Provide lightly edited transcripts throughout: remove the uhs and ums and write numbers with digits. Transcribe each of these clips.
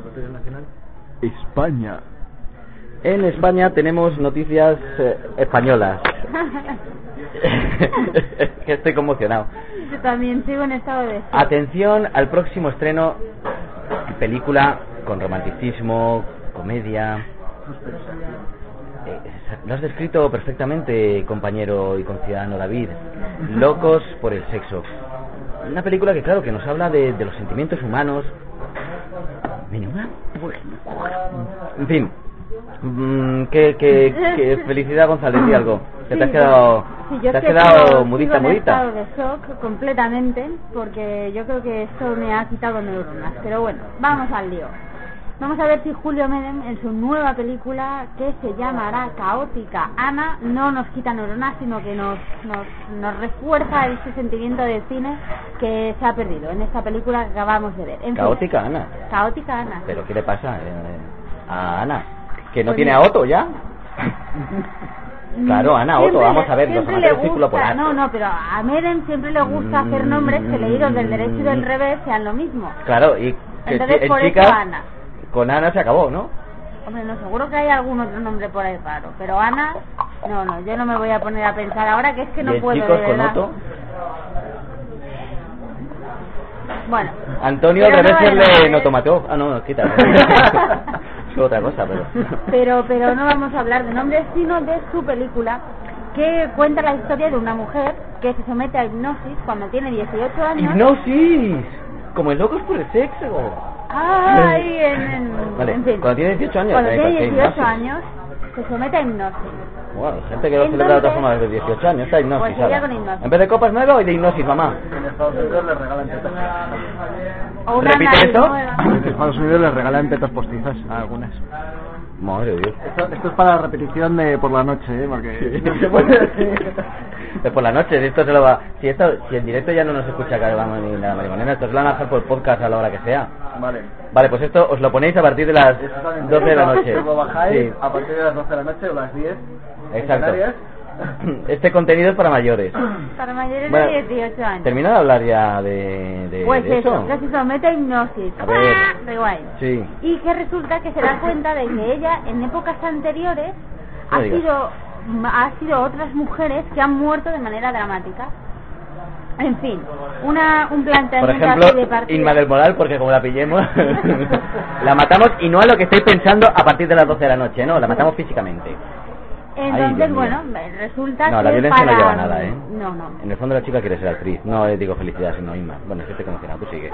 Noticia nacional. España. En España tenemos noticias españolas. Que estoy conmocionado. Yo también sigo en estado de shock. Atención al próximo estreno, película con romanticismo, comedia. Lo has descrito perfectamente, compañero y conciudadano David. Locos por el sexo. Una película que, claro, que nos habla de los sentimientos humanos. En fin. Que felicidad, González, di algo. Que Sí, te has quedado, sí, yo te has sigo quedado mudita. en estado de shock completamente, porque yo creo que esto me ha quitado neuronas. Pero bueno, vamos al lío. Vamos a ver si Julio Medem, en su nueva película, que se llamará Caótica Ana, no nos quita neuronas, sino que nos refuerza ese sentimiento de cine que se ha perdido en esta película que acabamos de ver. En Caótica fin, Ana. Caótica Ana. ¿Pero qué le pasa a Ana? ¿Que no Pues tiene mira. a Otto ya? Claro, Ana, Otto, vamos a ver, los siempre amantes le del círculo gusta, polar. no, pero a Medem siempre le gusta hacer nombres que leídos del derecho y del revés sean lo mismo. Claro, y que Entonces, en por chicas, eso Ana. con Ana se acabó, ¿no? Hombre, no, seguro que hay algún otro nombre por ahí raro, pero Ana, no, yo no me voy a poner a pensar ahora, que es que no ¿Y en puedo, chicos de con verdad. Otto? Bueno. Antonio al pero revés no, le no tomató. Ah, no, quita. Es otra cosa, pero no vamos a hablar de nombres, sino de su película, que cuenta la historia de una mujer que se somete a hipnosis cuando tiene 18 años. ¡Hipnosis! Como en Locos por el Sexo. ¡Ay! Vale, en fin. cuando tiene 18 años. Cuando tiene ¿qué 18 hipnosis? años, se somete a hipnosis. Bueno, gente que lo celebra de otras formas desde 18 años, está hipnosis. Pues ella ahora. con hipnosis. En vez de copas nuevas, hoy de hipnosis, mamá. En Estados Unidos les regalan tetas. O una ¿Repite nariz eso? nueva. En Estados Unidos les regalan tetas postizas a algunas. Madre de Dios. Esto es para la repetición de por la noche, porque... De por la noche, esto se lo va. Si en directo ya no nos escucha Carvamos ni la marimonena, esto se lo van a dejar por podcast a la hora que sea. Vale, pues esto os lo ponéis a partir de las 12 de la noche. Lo bajáis Sí. a partir de las 12 de la noche o las 10. en Exacto. Canarias. Este contenido es para mayores. Para mayores Bueno, de 18 años. Termina de hablar ya de Pues de eso, que se somete a hipnosis. A ver. ¡Ah! De guay. Sí. Y que resulta que se da cuenta de que ella, en épocas anteriores, No ha digas. sido otras mujeres que han muerto de manera dramática. En fin, un Por planteamiento ejemplo, así de partida. Inma del Moral, porque como la pillemos, la matamos y no a lo que estáis pensando a partir de las 12 de la noche, no, la matamos físicamente. Ay, Entonces, Dios mío. bueno, resulta No, que la violencia para... no lleva a nada, ¿eh? No. En el fondo la chica quiere ser actriz, no digo felicidad, sino Inma. Bueno, es que estoy conociendo, tú sigue.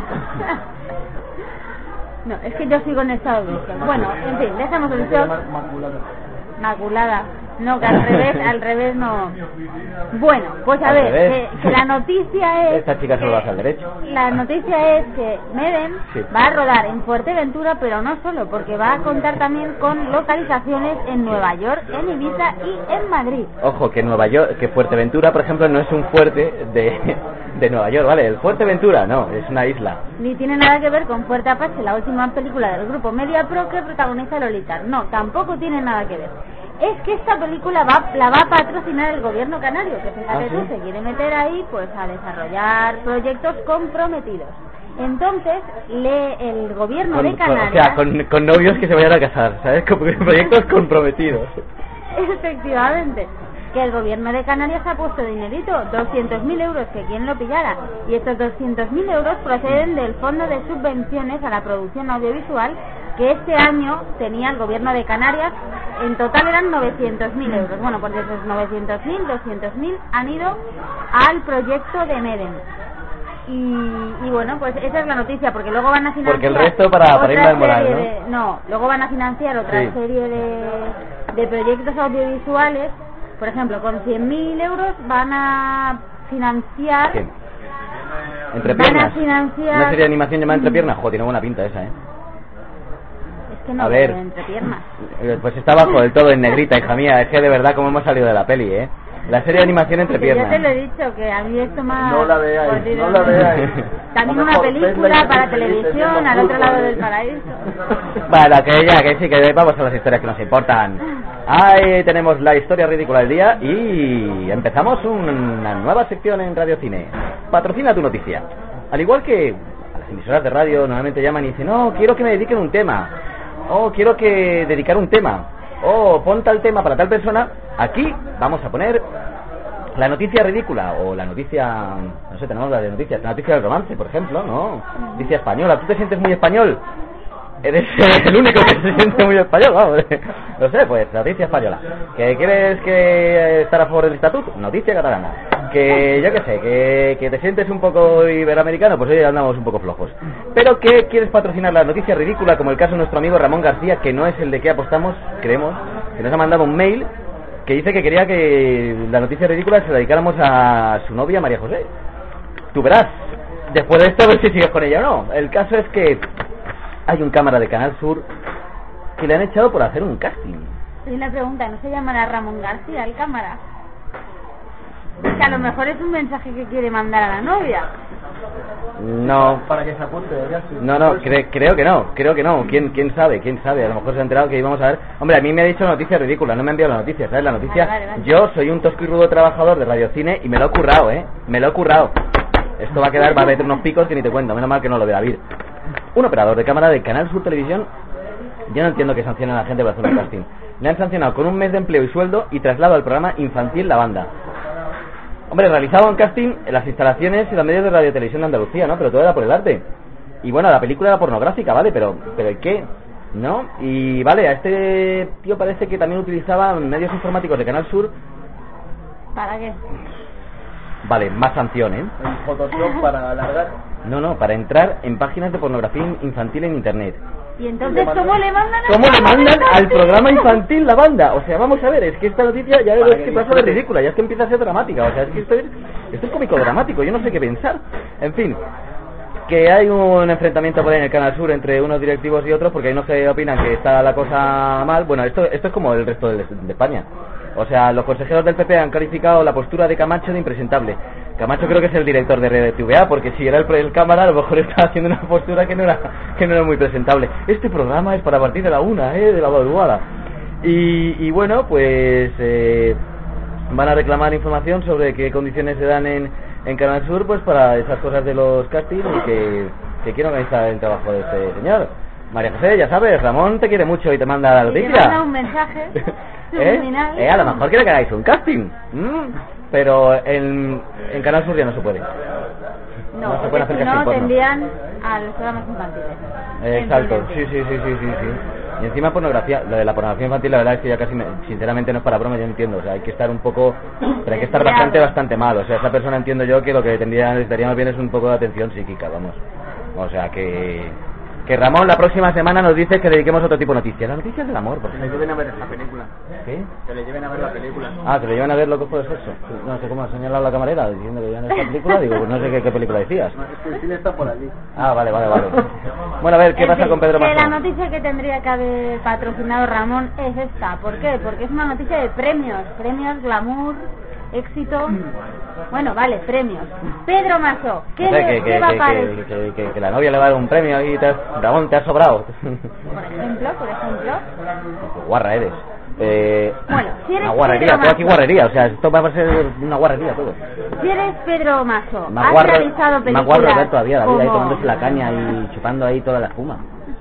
No, es que yo sigo en estado de shock. Bueno, en fin, dejamos el shock. Maculada. No, que al revés no. Bueno, pues a Al ver, revés. que la noticia es... Esta chica solo va hacia el derecho. La noticia es que Medem Sí. va a rodar en Fuerteventura, pero no solo, porque va a contar también con localizaciones en Nueva York, en Ibiza y en Madrid. Ojo, que Nueva York, que Fuerteventura, por ejemplo, no es un fuerte de Nueva York, ¿vale? El Fuerteventura, no, es una isla. Ni tiene nada que ver con Fuerte Apache, la última película del grupo Media Pro que protagoniza Lolita. No, tampoco tiene nada que ver. Es que esta película la va a patrocinar el gobierno canario, que fíjate tú, se quiere meter ahí pues a desarrollar proyectos comprometidos. Entonces, el gobierno de Canarias... O sea, con novios que se vayan a casar, ¿sabes? Con proyectos comprometidos. Efectivamente, que el gobierno de Canarias ha puesto dinerito, 200.000 euros, que quien lo pillara, y estos 200.000 euros proceden del Fondo de Subvenciones a la Producción Audiovisual que este año tenía el gobierno de Canarias. En total eran 900.000 euros. Bueno, pues de esos 900.000, 200.000 han ido al proyecto de Medem. Y bueno, pues esa es la noticia, porque luego van a financiar... Porque el resto para otra Inma del Moral, serie ¿no? Luego van a financiar otra Sí. serie de proyectos audiovisuales. Por ejemplo, con 100.000 euros van a financiar... ¿Qué? Entre Van a piernas. financiar... Una serie de animación llamada Entre piernas. Joder, tiene buena pinta esa, ¿eh? Es que no, A ver. entre piernas. Pues está bajo del todo en negrita, hija mía. Es que de verdad como hemos salido de la peli, ¿eh? La serie de animación Entre Que yo piernas. te lo he dicho, que a mí esto más... No la veáis, no la veáis. También A lo una mejor película ves la para imagen feliz televisión, viendo al otro lado fútbol, del ¿eh? paraíso. Bueno, que sí, que vamos a las historias que nos importan. Ahí tenemos la historia ridícula del día y empezamos una nueva sección en Radio Cine. Patrocina tu noticia. Al igual que a las emisoras de radio normalmente llaman y dicen, no, quiero que me dediquen un tema, o quiero que dedicar un tema, o pon tal tema para tal persona. Aquí vamos a poner la noticia ridícula, o la noticia, no sé, tenemos la de noticias, la noticia del romance, por ejemplo, ¿no? Noticia española. ¿Tú te sientes muy español? Eres el único que se siente muy español, vamos. No sé, pues noticia española. ¿Que quieres que estar a favor del estatuto? Noticia catalana. Que yo qué sé, que te sientes un poco iberoamericano, pues hoy andamos un poco flojos. Pero que quieres patrocinar la noticia ridícula, como el caso de nuestro amigo Ramón García, que no es el de que apostamos, creemos, que nos ha mandado un mail que dice que quería que la noticia ridícula se la dedicáramos a su novia María José. Tú verás, después de esto, a ver si sigues con ella o no. El caso es que hay un cámara de Canal Sur que le han echado por hacer un casting. Y una pregunta, ¿no se llamará Ramón García el cámara? Es que a lo mejor es un mensaje que quiere mandar a la novia. No. Para que se apunte, No, creo que no. ¿Quién sabe? A lo mejor se ha enterado que íbamos a ver. Hombre, a mí me ha dicho noticia ridícula, no me ha enviado la noticia, ¿sabes? La noticia, vale. Yo soy un tosco y rudo trabajador de radiocine y me lo he currado, me lo he currado. Esto va a meter unos picos que ni te cuento, menos mal que no lo ve David. Un operador de cámara de Canal Sur Televisión, yo no entiendo que sancionen a la gente por hacer un casting. Le han sancionado con un mes de empleo y sueldo y traslado al programa infantil La Banda. Hombre, realizaba un casting en las instalaciones y los medios de Radio Televisión de Andalucía, ¿no? Pero todo era por el arte. Y bueno, la película era pornográfica, ¿vale? Pero ¿y qué? ¿No? Y vale, a este tío parece que también utilizaba medios informáticos de Canal Sur. ¿Para qué? Vale, más sanción, ¿eh? ¿En Photoshop para alargar? No, para entrar en páginas de pornografía infantil en internet. ¿Y entonces cómo le mandan al programa infantil La Banda? O sea, vamos a ver, es que esta noticia ya es que pasa de ridícula, ya es que empieza a ser dramática. O sea, es que esto es cómico dramático, yo no sé qué pensar. En fin, que hay un enfrentamiento por ahí en el Canal Sur entre unos directivos y otros, porque ahí no se opinan que está la cosa mal. Bueno, esto es como el resto de España. O sea, los consejeros del PP han calificado la postura de Camacho de impresentable. Camacho creo que es el director de RTVA, porque si era el cámara, a lo mejor estaba haciendo una postura que no era muy presentable. Este programa es para partir de la 1, de la madrugada. Y bueno, pues van a reclamar información sobre qué condiciones se dan en Canal Sur, pues para esas cosas de los castings y que quieren organizar el trabajo de este señor. María José, ya sabes, Ramón te quiere mucho y te manda la noticia. Te manda un mensaje subliminal. A lo mejor quiere que hagáis un casting. Pero en Canal Sur ya no se puede. No se puede hacer casting. No, te envían a los programas infantiles. Exacto, sí. Y encima pornografía, lo de la pornografía infantil, la verdad es que ya casi, sinceramente no es para broma, yo entiendo. O sea, hay que estar un poco, pero hay que estar bastante mal. O sea, esa persona entiendo yo que lo que necesitaría más bien es un poco de atención psíquica, vamos. O sea, que Ramón la próxima semana nos dice que dediquemos otro tipo de noticias. Las noticias del amor, por ejemplo. Que le lleven a ver la película. ¿Qué? Que le lleven a ver la película. Que le lleven a ver lo que fue sexo. No sé cómo ha señalado la camarera diciendo que llevan esta película. Digo, pues no sé qué película decías. No, es que el cine está por allí. Vale. Bueno, a ver, ¿qué pasa con Pedro Masó? La noticia que tendría que haber patrocinado Ramón es esta. ¿Por qué? Porque es una noticia de premios. Premios, glamour, éxito. Bueno, vale, premios. Pedro Masó, ¿qué va a parecer? Que la novia le va a dar un premio y Ramón, te has sobrado. Por ejemplo. Guarra eres. Bueno, si eres una guarrería, todo aquí guarrería, o sea, esto va a ser una guarrería todo. Si eres Pedro Masó, has realizado películas. Más guarro ver todavía la vida ahí tomándose la caña y chupando ahí toda la espuma.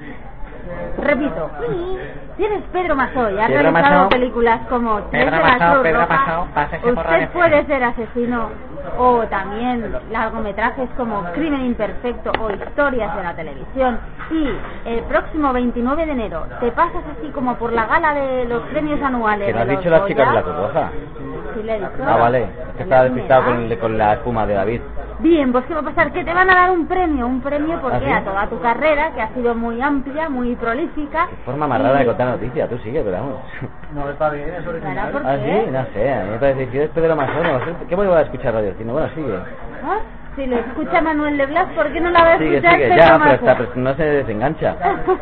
Repito, si eres Pedro Masó y has realizado películas como Pedro Masó, usted puede ser asesino, o también largometrajes como Crimen Imperfecto o Historias de la Televisión. Y el próximo 29 de enero te pasas así como por la gala de los premios anuales. ¿Que no has dicho las chicas de la Torroja? Sí, le he dicho. Vale, es que estaba despistado con la espuma de David. Bien, pues ¿qué va a pasar? Que te van a dar un premio porque a toda tu carrera, que ha sido muy amplia, muy prolífica. Qué forma más rara de contar noticias, tú sigue, pero vamos. No, está bien, es original. Sí, no sé, a mí me parece que es Pedro Masó, no sé, ¿qué voy a escuchar Radio Cine? Bueno, sigue. Si lo escucha Manuel de Blas, ¿por qué no la va a escuchar? Sigue, ya, pero no se desengancha.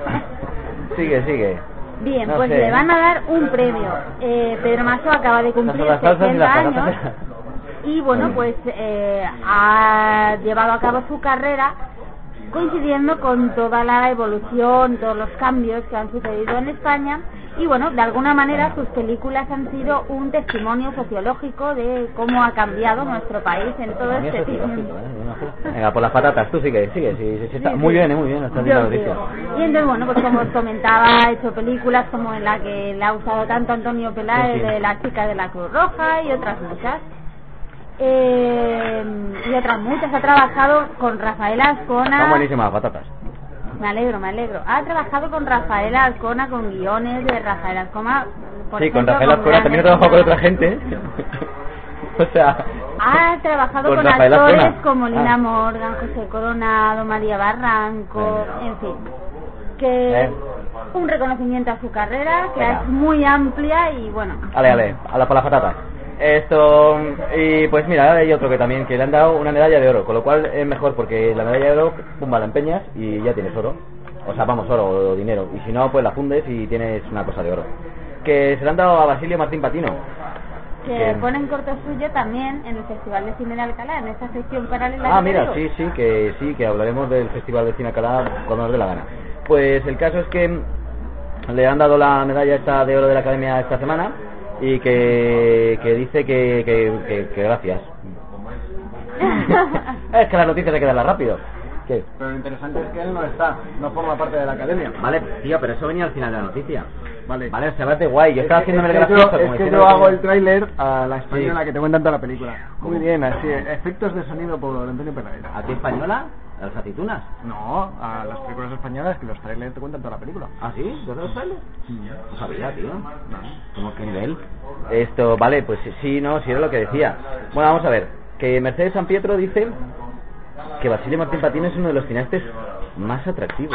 Sigue. Bien, pues le van a dar un premio. Pedro Masó acaba de cumplir 60 años. Y bueno, pues ha llevado a cabo su carrera coincidiendo con toda la evolución, todos los cambios que han sucedido en España, Y bueno, de alguna manera sus películas han sido un testimonio sociológico de cómo ha cambiado nuestro país en todo este tiempo. Venga, por las patatas, tú sigue. Sí, está muy bien, está bien la noticia. Y entonces, bueno, pues como os comentaba, ha hecho películas como en la que le ha usado tanto Antonio Peláez, de La chica de la Cruz Roja y otras muchas. Ha trabajado con Rafael Azcona. Están buenísimas las patatas. Me alegro. Ha trabajado con Rafael Azcona, con guiones de Rafael Azcona. Sí, ejemplo, con Rafael Azcona también ha trabajado con otra gente. O sea, ha trabajado con actores como Lina Morgan, José Coronado, María Barranco, en fin. Que un reconocimiento a su carrera, que es muy amplia y bueno. Ale, por las patatas. Esto, y pues mira, hay otro que también, que le han dado una medalla de oro, con lo cual es mejor porque la medalla de oro, pumba, la empeñas y ya tienes oro. O sea, vamos, oro o dinero. Y si no, pues la fundes y tienes una cosa de oro. Que se le han dado a Basilio Martín Patino. Que ponen corto suyo también en el Festival de Cine de Alcalá, en esa sección paralela. Ah, mira, sí, que hablaremos del Festival de Cine de Alcalá cuando nos dé la gana. Pues el caso es que le han dado la medalla esta de oro de la Academia esta semana y que dice que gracias. Es que la noticia hay que darla rápido. ¿Qué? Pero lo interesante es que él no forma parte de la Academia. Vale, tío, pero eso venía al final de la noticia. Vale, se va de guay. Yo estaba haciéndome el gracioso. Es que yo hago el tráiler a la española que te cuentan toda la película. Muy bien, así, efectos de sonido por Antonio Peláez. ¿A ti española? ¿A las aceitunas? No, a las películas españolas que los trailers te cuentan toda la película. ¿Ah, sí? ¿Tú haces los trailers? No sabía, tío. ¿Cómo qué nivel? Esto, vale, pues sí, era lo que decía. Bueno, vamos a ver. Que Mercedes San Pietro dice que Basilio Martín Patino es uno de los cineastas más atractivos.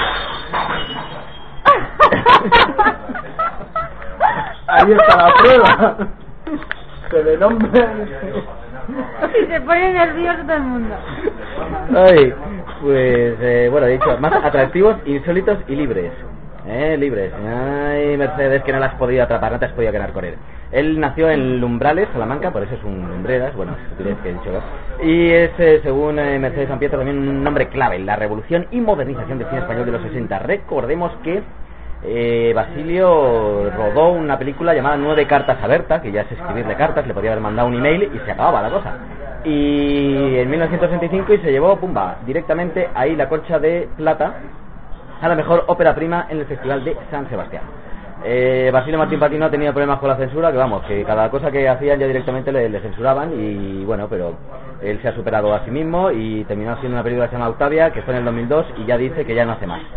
Ahí está la prueba. Se le nombra. Y se pone nervioso todo el mundo. Ay, pues bueno, he dicho, más atractivos, insólitos y libres. Libres. Ay, Mercedes, que no la has podido atrapar, no te has podido quedar con él. Él nació en Lumbrales, Salamanca, por eso es un lumbreras, bueno, estupidez que he dicho. Y es, según Mercedes San Pietro, también un nombre clave en la revolución y modernización del cine español de los 60. Recordemos que Basilio rodó una película llamada 9 cartas a Berta, que ya es escribirle cartas, le podía haber mandado un email y se acababa la cosa. Y en 1965 y se llevó, pumba, directamente ahí la Concha de Plata a la mejor ópera prima en el Festival de San Sebastián. Basilio Martín Patino ha tenido problemas con la censura, que vamos, que cada cosa que hacían ya directamente le censuraban y bueno, pero él se ha superado a sí mismo y terminó haciendo una película que se llama Octavia, que fue en el 2002 y ya dice que ya no hace más.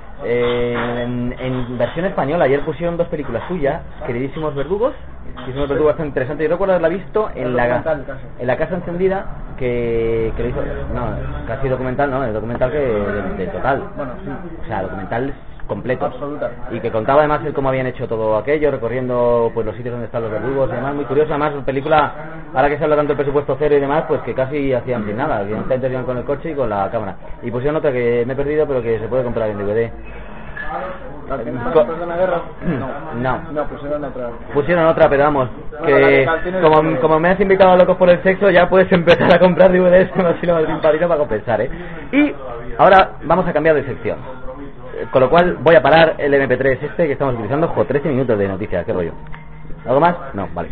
En versión española ayer pusieron 2 películas suyas, Queridísimos Verdugos. Queridísimos Verdugos, bastante interesante. Yo recuerdo haberla visto en la Casa Encendida, que lo hizo, no, casi documental, no, el documental que de total, bueno, sí. O sea, documental completo. Absoluta. Y que contaba además cómo habían hecho todo aquello, recorriendo pues los sitios donde están los verdugos y demás, muy curioso. Además, película, ahora que se habla tanto de presupuesto cero y demás, pues que casi hacían sin nada, evidentemente iban con el coche y con la cámara. Y pusieron otra que me he perdido, pero que se puede comprar en DVD. ¿De la guerra? No, pusieron otra, pero vamos, que como me has invitado a Locos por el Sexo, ya puedes empezar a comprar DVDs de Basilio Martín Patino para compensar, Y ahora vamos a cambiar de sección, con lo cual voy a parar el MP3 que estamos utilizando. 13 minutos de noticias, qué rollo. ¿Algo más? No, vale.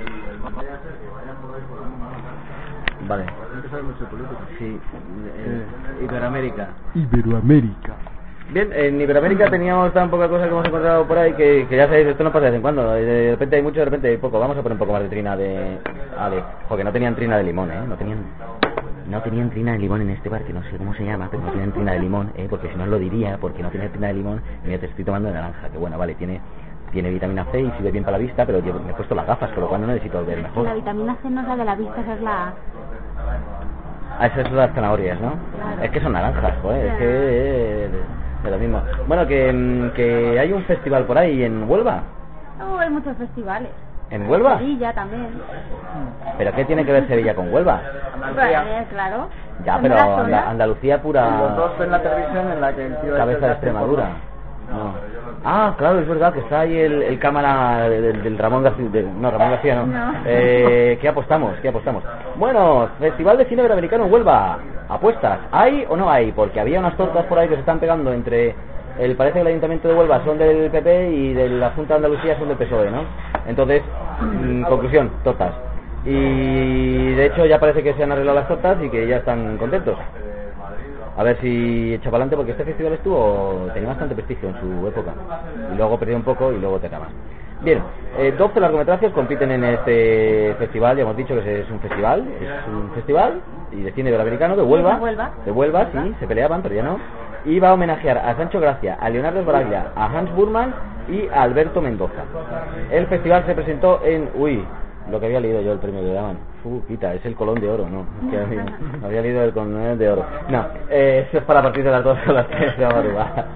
Sí, Iberoamérica. Bien, en Iberoamérica teníamos tan poca cosa que hemos encontrado por ahí que ya sabéis, esto no pasa de vez en cuando. De repente hay mucho, de repente hay poco. Vamos a poner un poco más de trina de... Joder, no tenían trina de limón, No tenían trina de limón en este bar, que no sé cómo se llama, pero no tienen trina de limón, porque si no lo diría, porque no tiene trina de limón. Mira, te estoy tomando de naranja, que bueno, vale, tiene vitamina C y sirve bien para la vista, pero yo me he puesto las gafas, con lo cual no necesito ver mejor. La vitamina C no es la de la vista, esa es la... Ah, esas son las zanahorias, ¿no? Claro. Es que son naranjas, joder, es que... de lo mismo. Bueno, que hay un festival por ahí en Huelva. No, hay muchos festivales. ¿En Huelva? Sevilla también. ¿Pero qué tiene que ver Sevilla con Huelva? Claro. Ya, pero Andalucía pura... Los dos en la televisión en la que el tío... Cabeza de Extremadura. No. Ah, claro, es verdad que está ahí el cámara del Ramón García. Ramón García no. ¿Qué apostamos? Bueno, Festival de Cine Iberoamericano en Huelva. ¿Apuestas? ¿Hay o no hay? Porque había unas tortas por ahí que se están pegando entre parece que el Ayuntamiento de Huelva son del PP y de la Junta de Andalucía son del PSOE, ¿no? Entonces, conclusión, tortas. Y de hecho ya parece que se han arreglado las tortas y que ya están contentos. A ver si echa para adelante, porque este festival tenía bastante prestigio en su época. Y luego perdió un poco y luego te acabas. Bien, 12 largometrajes compiten en este festival. Ya hemos dicho que es un festival y de cine iberoamericano de Huelva. De Huelva, sí, se peleaban, pero ya no. Y va a homenajear a Sancho Gracia, a Leonardo Sbaraglia, a Hans Burman y a Alberto Mendoza. El festival se presentó en... lo que había leído yo, el premio que le daban. Quita, es el Colón de Oro, ¿no? Es que había leído el Colón de Oro. No, eso es para partir de las 2 a las 3 de la madrugada.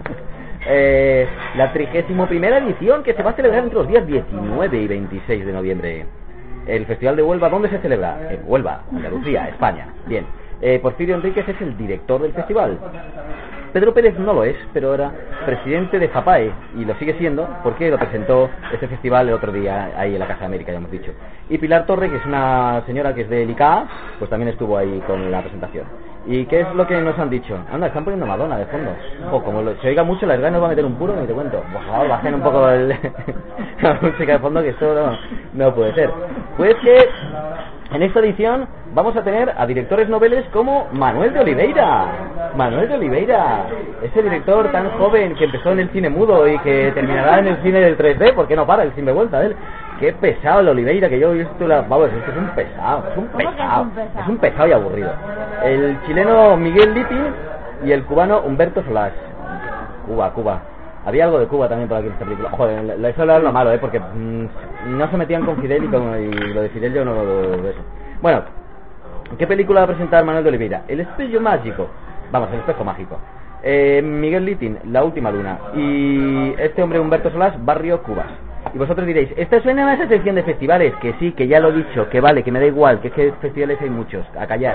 La 31ª edición, que se va a celebrar entre los días 19 y 26 de noviembre. El Festival de Huelva, ¿dónde se celebra? En Huelva, Andalucía, España. Bien. Porfirio Enríquez es el director del festival. Pedro Pérez no lo es, pero era presidente de FAPAE y lo sigue siendo porque lo presentó este festival el otro día ahí en la Casa de América, ya hemos dicho. Y Pilar Torre, que es una señora que es del ICA, pues también estuvo ahí con la presentación. ¿Y qué es lo que nos han dicho? Anda, están poniendo Madonna de fondo. Como se oiga mucho, la verdad nos va a meter un puro, ni te cuento. Por favor, bajen un poco la música de fondo, que esto no puede ser. Pues que en esta edición vamos a tener a directores noveles como Manuel de Oliveira. Manuel de Oliveira, ese director tan joven que empezó en el cine mudo y que terminará en el cine del 3D, porque no para el sinvergüenza de él. Qué pesado el Oliveira, que yo he visto vamos, es que es un pesado, es un pesado y aburrido. El chileno Miguel Lippi y el cubano Humberto Solás. Cuba. Había algo de Cuba también por aquí en esta película. Joder, eso era lo malo, porque no se metían con Fidel y lo de Fidel yo no lo eso. Bueno, ¿qué película va a presentar Manuel de Oliveira? El espejo mágico. Vamos, el espejo mágico. Miguel Littin, La última luna. Y este hombre Humberto Solás, Barrio Cubas. Y vosotros diréis, ¿esta suena a esa sección de festivales? Que sí, que ya lo he dicho, que vale, que me da igual, que es que festivales hay muchos, a callar.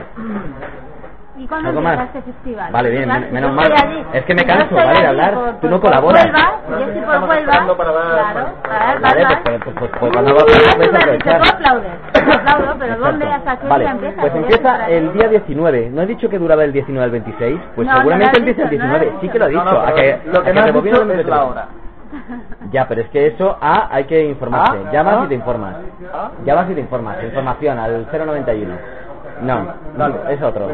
¿Y cuándo empieza este festival? Vale, bien, menos mal. Es que me canso, ¿vale? De hablar. Tú no colaboras. Yo estoy por Huelva. Claro. Vale, pues cuando vas a aprovechar. Tú aplaudo, pero ¿dónde hasta qué día empieza? Pues empieza el día 19. ¿No he dicho que duraba el 19 al 26? Pues seguramente empieza el 19. Sí que lo he dicho. Lo que no has dicho es la hora. Ya, pero es que eso hay que informarse. Llamas y te informas. Información al 091. No, es otro.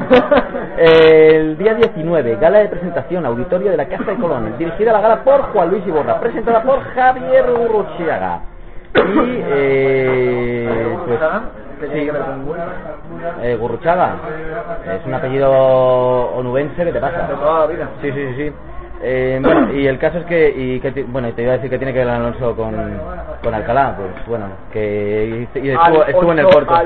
El día 19, gala de presentación, auditorio de la Casa de Colón, dirigida la gala por Juan Luis Iborra, presentada por Javier Gurruchaga. Y pues sí, Gurruchaga es un apellido onubense que te pasa. De toda la vida. Sí. Bueno, y el caso es que te iba a decir que tiene que ver Alonso con Alcalá, pues bueno, que estuvo en el Porto.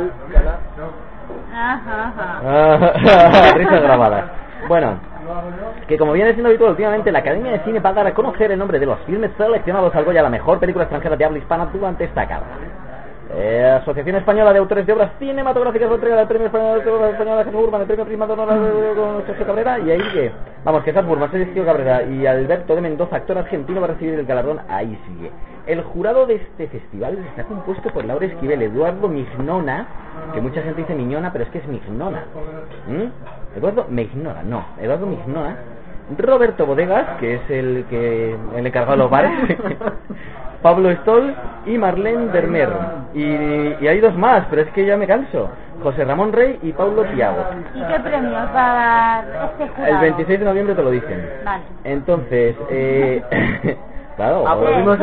Risas grabadas. Bueno, que como viene siendo habitual últimamente, la Academia de Cine va a dar a conocer el nombre de los filmes seleccionados al Goya, la mejor película extranjera de habla hispana durante esta gala. Asociación Española de Autores de Obras Cinematográficas entrega del Premio Español de Obras Españolas de Burman, el Premio Prima de Honor con Sergio Cabrera, y ahí que vamos, que Burman, Sergio Cabrera y Alberto de Mendoza, actor argentino, va a recibir el galardón. Ahí sigue. El jurado de este festival está compuesto por Laura Esquivel, Eduardo Mignona, que mucha gente dice Miñona, pero es que es Mignona. Eduardo Mignona, Roberto Bodegas, que es el encargado de los bares, Pablo Stoll y Marlene Dermer. Y hay dos más, pero es que ya me canso. José Ramón Rey y Paulo Tiago. ¿Y qué premios va a dar este jurado? El 26 de noviembre te lo dicen. Vale. Entonces, claro. Aplaudimos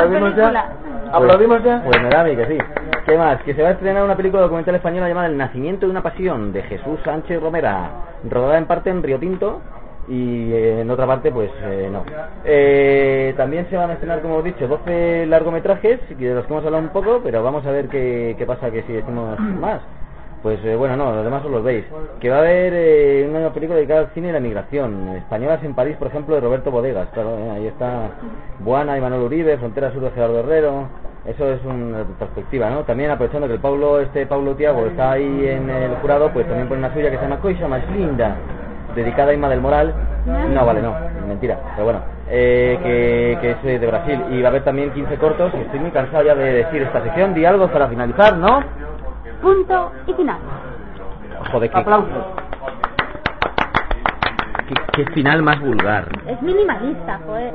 ya. Pues me da a mí que sí. ¿Qué más? Que se va a estrenar una película documental española llamada El nacimiento de una pasión, de Jesús Sánchez Romera, rodada en parte en Río Tinto y en otra parte pues no. También se van a estrenar, como hemos dicho, 12 largometrajes de los que hemos hablado un poco, pero vamos a ver qué pasa que si decimos más. Pues bueno, no, los demás os los veis. Que va a haber una película dedicada al cine y la migración. Españolas en París, por ejemplo, de Roberto Bodegas. Claro, ahí está Buana y Manuel Uribe, Frontera Sur de Gerardo Herrero. Eso es una perspectiva, ¿no? También aprovechando que el Paulo Tiago está ahí en el jurado, pues también pone una suya que se llama Coisa Más Linda, dedicada a Inma del Moral. No, vale, no, mentira, pero bueno, que es de Brasil. Y va a haber también 15 cortos. Estoy muy cansado ya de decir esta sección. Di algo para finalizar, ¿no? Punto y final. Joder, que... Aplausos. qué final más vulgar. Es minimalista, joder.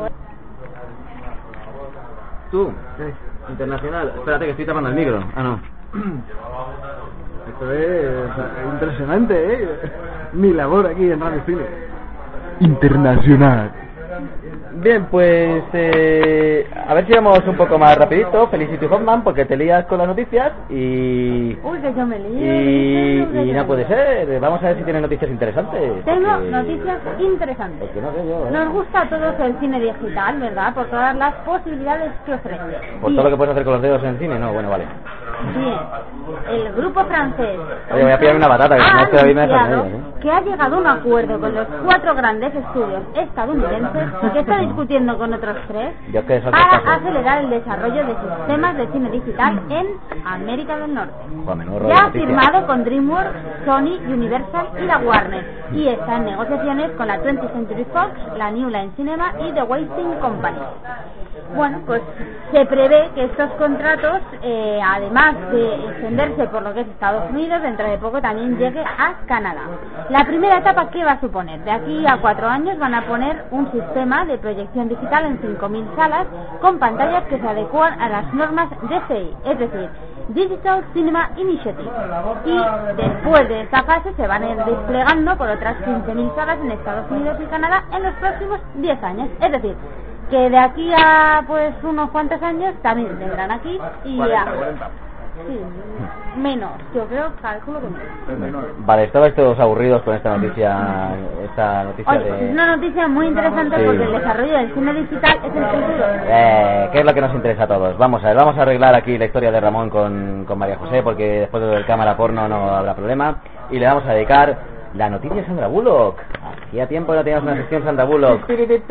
Tú, internacional. Espérate que estoy tapando el micro. Ah, no. Esto es impresionante, ¿eh? Mi labor aquí en Radio Cine. Internacional. Bien, pues a ver si vamos un poco más rapidito. Felicity Hoffman, porque te lías con las noticias y... Uy, que yo me lío. Y no puede ser. Vamos a ver si tiene noticias interesantes. Tengo noticias interesantes. Porque no sé yo, Nos gusta a todos el cine digital, ¿verdad? Por todas las posibilidades que ofrece. Por todo lo que puedes hacer con los dedos en el cine, no, bueno, vale. Bien, el grupo francés... Oye, voy a pillar una batata, que ha no es que David me deja anunciado con ellos, que ha llegado a un acuerdo con los 4 grandes estudios estadounidenses y que está discutiendo con otros 3 Yo que eso para que acelerar el desarrollo de sistemas de cine digital en América del Norte. Menudo Ya ha noticia. firmado con DreamWorks, Sony, Universal y la Warner y está en negociaciones con la 20th Century Fox, la New Line Cinema y The Weinstein Company. Bueno, pues se prevé que estos contratos, además de extenderse por lo que es Estados Unidos, dentro de poco también llegue a Canadá. La primera etapa, ¿qué va a suponer? De aquí a 4 años van a poner un sistema de proyección digital en 5.000 salas con pantallas que se adecuan a las normas DCI, es decir, Digital Cinema Initiative. Y después de esta fase se van a ir desplegando por otras 15.000 salas en Estados Unidos y Canadá en los próximos 10 años. Es decir, que de aquí a pues unos cuantos años también tendrán aquí y ya. Sí, menos, yo creo, calculo que menos. Vale, estabais todos aburridos con esta noticia. Oye, es una noticia muy interesante porque el desarrollo del cine digital es el futuro. ¿Qué es lo que nos interesa a todos? Vamos a ver, vamos a arreglar aquí la historia de Ramón con María José, porque después del cámara porno no habrá problema, y le vamos a dedicar la noticia a Sandra Bullock. Hacía tiempo no teníamos una sección Sandra Bullock.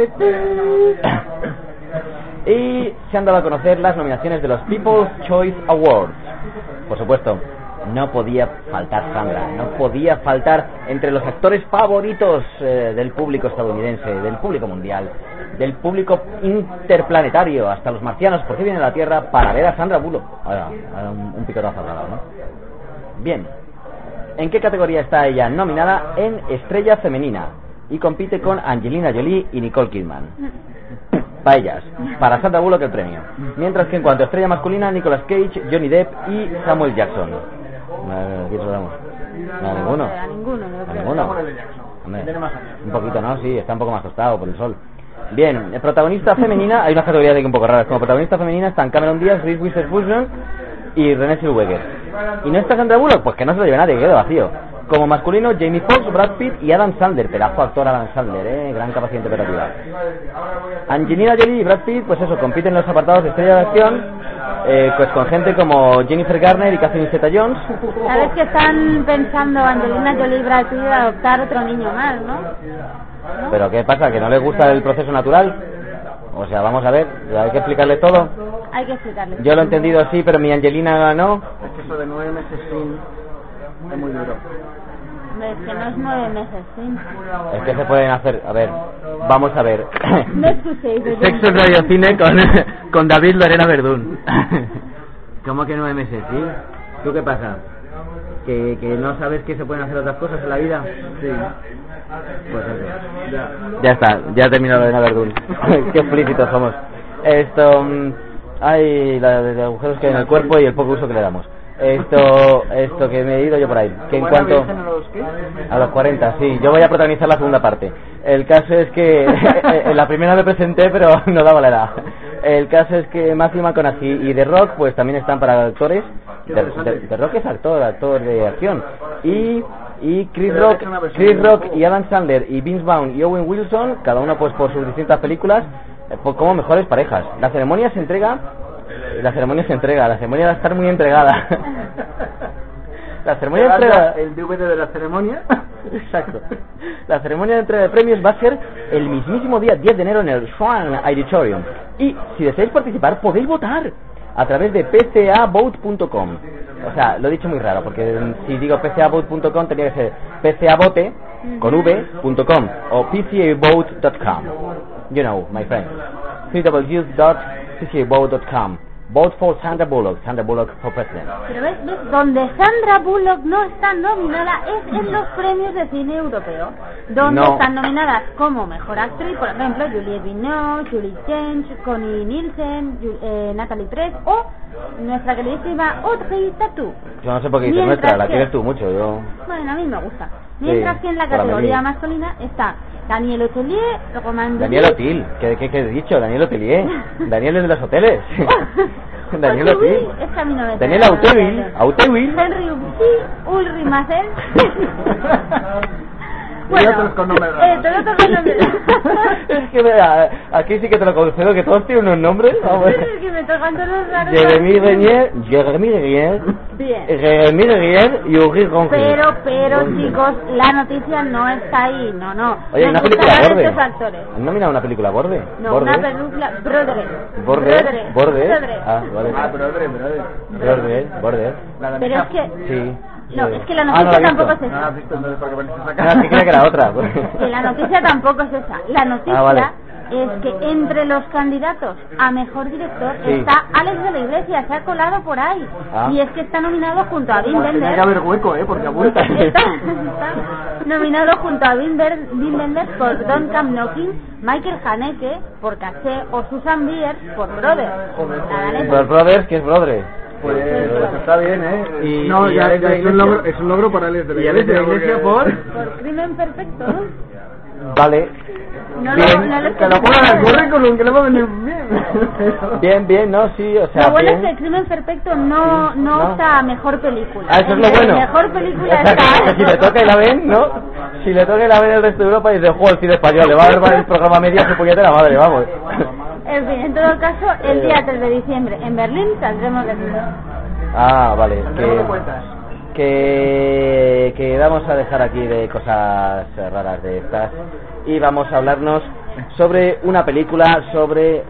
Y se han dado a conocer las nominaciones de los People's Choice Awards. Por supuesto, no podía faltar Sandra, no podía faltar entre los actores favoritos del público estadounidense, del público mundial, del público interplanetario, hasta los marcianos, porque vienen a la Tierra para ver a Sandra Bullock. Ahora, un picotazo al lado, ¿no? Bien, ¿en qué categoría está ella nominada? En estrella femenina, y compite con Angelina Jolie y Nicole Kidman. Para ellas, para Sandra Bullock el premio. Mientras que en cuanto a estrella masculina, Nicolas Cage, Johnny Depp y Samuel Jackson. ¿Quién se lo damos? ¿A ninguno? A ninguno, ¿A ninguno? Hombre, un poquito, ¿no? Sí, está un poco más tostado por el sol. Bien, protagonista femenina, hay una categoría de un poco raras. Como protagonista femenina están Cameron Diaz, Reese Witherspoon y Renée Zellweger. ¿Y no está Sandra Bullock? Pues que no se lo lleve nadie, que quede vacío. Como masculino, Jamie Foxx, Brad Pitt y Adam Sandler. Pedazo actor Adam Sandler, gran capacidad interpretativa. Angelina Jolie y Brad Pitt, pues eso, compiten en los apartados de estrella de acción, pues con gente como Jennifer Garner y Catherine Zeta-Jones. Sabes que están pensando Angelina Jolie y Brad Pitt adoptar otro niño más, ¿no? ¿Pero qué pasa? ¿Que no les gusta el proceso natural? O sea, vamos a ver, hay que explicarles todo. Hay que explicarles. Yo lo he entendido así, pero mi Angelina no. Es que eso de 9 meses sin es muy duro. Es que no es 9 meses, ¿sí? Es que se pueden hacer, a ver, vamos a ver. No escuchéis. Sexo en Radio Cine con David Lorena Verdún. ¿Cómo que 9 meses, sí? ¿Tú qué pasa? ¿Que no sabes que se pueden hacer otras cosas en la vida? Sí. Pues eso. Ya está, ya ha terminado Lorena Verdún. Qué explícitos somos. Esto, hay los agujeros que hay en el cuerpo y el poco uso que le damos. Esto que me he ido yo por ahí. Que en cuanto a los 40, sí, yo voy a protagonizar la segunda parte. El caso es que en la primera me presenté, pero no daba la edad. El caso es que Matthew McConaughey y The Rock, pues también están para actores. The Rock es actor de acción. Y Chris Rock y Adam Sandler y Vince Vaughn y Owen Wilson, cada uno pues por sus distintas películas, pues como mejores parejas. La ceremonia se entrega, la ceremonia va a estar muy entregada. La ceremonia de entrega, el DVD de la ceremonia. Exacto. La ceremonia de entrega de premios va a ser el mismísimo día 10 de enero en el Swan Auditorium. Y si deseáis participar, podéis votar a través de pcavote.com. O sea, lo he dicho muy raro, porque si digo pcavote.com tenía que ser pcavote con v.com o pcavote.com. You know, my friend. www.pcavote.com. Vote for Sandra Bullock for president. Pero ves, donde Sandra Bullock no está nominada es en los premios de cine europeo, donde están nominadas como mejor actriz, por ejemplo, Juliette Binoche, Julie Chen, Connie Nielsen, Natalie Press o nuestra queridísima Audrey Tautou. Yo no sé por qué dices nuestra, la quieres tú mucho. Bueno, a mí me gusta. Mientras que en la categoría masculina está Daniel Hotelier, Daniel Otil, ¿qué he dicho? Daniel Hotelier. Daniel es de los hoteles. Daniel Otil. Daniel Auteuil. Henry Ulrich Massen. Bueno, y otros con nombres raros. Es que mira, aquí sí que te lo concedo, que todos tienen unos nombres. Es que me tocan todos raros. Jeremy Renier y Ulrich Ronchi. Pero chicos, la noticia no está ahí, no. Oye, una película Borde. ¿Han nominado una película Borde? No, una película Borde. Ah, vale. Borde. Pero es que... Sí. No, es que la noticia tampoco es esa. No has visto, entonces, ¿para qué pones esa No, cara? sí creía que era otra. Que la noticia tampoco es esa. La noticia es que entre los candidatos a mejor director está Alex de la Iglesia, se ha colado por ahí. Y es que está nominado junto a Wim Wenders. Tiene que haber hueco, porque apunta. Está nominado junto a Wim Wenders por Don't Come Knocking, Michael Haneke por Caché o Susan Bier por Brothers. Por Brothers, que es Brothers. Pues está bien, Y ya es un logro para Alex de la Iglesia por Crimen Perfecto, ¿no? Vale. Bien, que lo pongan al currículum, que le va a venir bien. Bien, no, sí, o sea. Lo bueno es que Crimen Perfecto no está a mejor película. Ah, eso es lo bueno. Mejor película o sea, que si le toca y la ven, ¿no? Si le toca y la ven el resto de Europa y dice, juego el cine español, le va a ver el programa media su puñetera madre, vamos. En fin, en todo caso, el día 3 de diciembre en Berlín saldremos de cine. Ah, vale. Que vamos a dejar aquí de cosas raras de estas y vamos a hablarnos sobre una película sobre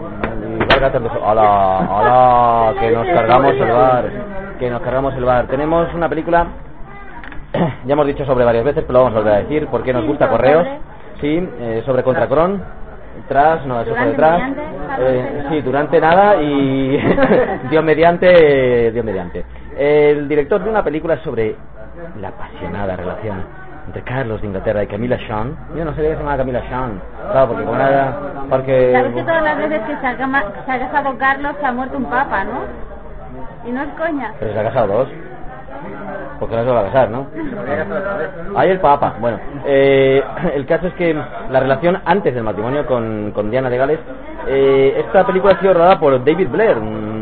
hola, que nos cargamos el bar. Tenemos una película, ya hemos dicho sobre varias veces, pero lo vamos a volver a decir porque nos gusta Correos. Sí, sobre Contracron. Tras, no, eso fue detrás. Sí, durante nada y Dios mediante. El director de una película sobre la apasionada relación entre Carlos de Inglaterra y Camilla Shawn. Yo no sabía que se llamaba Camilla Shawn. Claro, porque como era... ¿Sabes que todas las veces que se ha casado Carlos se ha muerto un papa, no? Y no es coña. Pero se ha casado dos. Porque no se va a casar, ¿no? Ahí el Papa. Bueno, el caso es que la relación antes del matrimonio con Diana de Gales, esta película ha sido rodada por David Blair,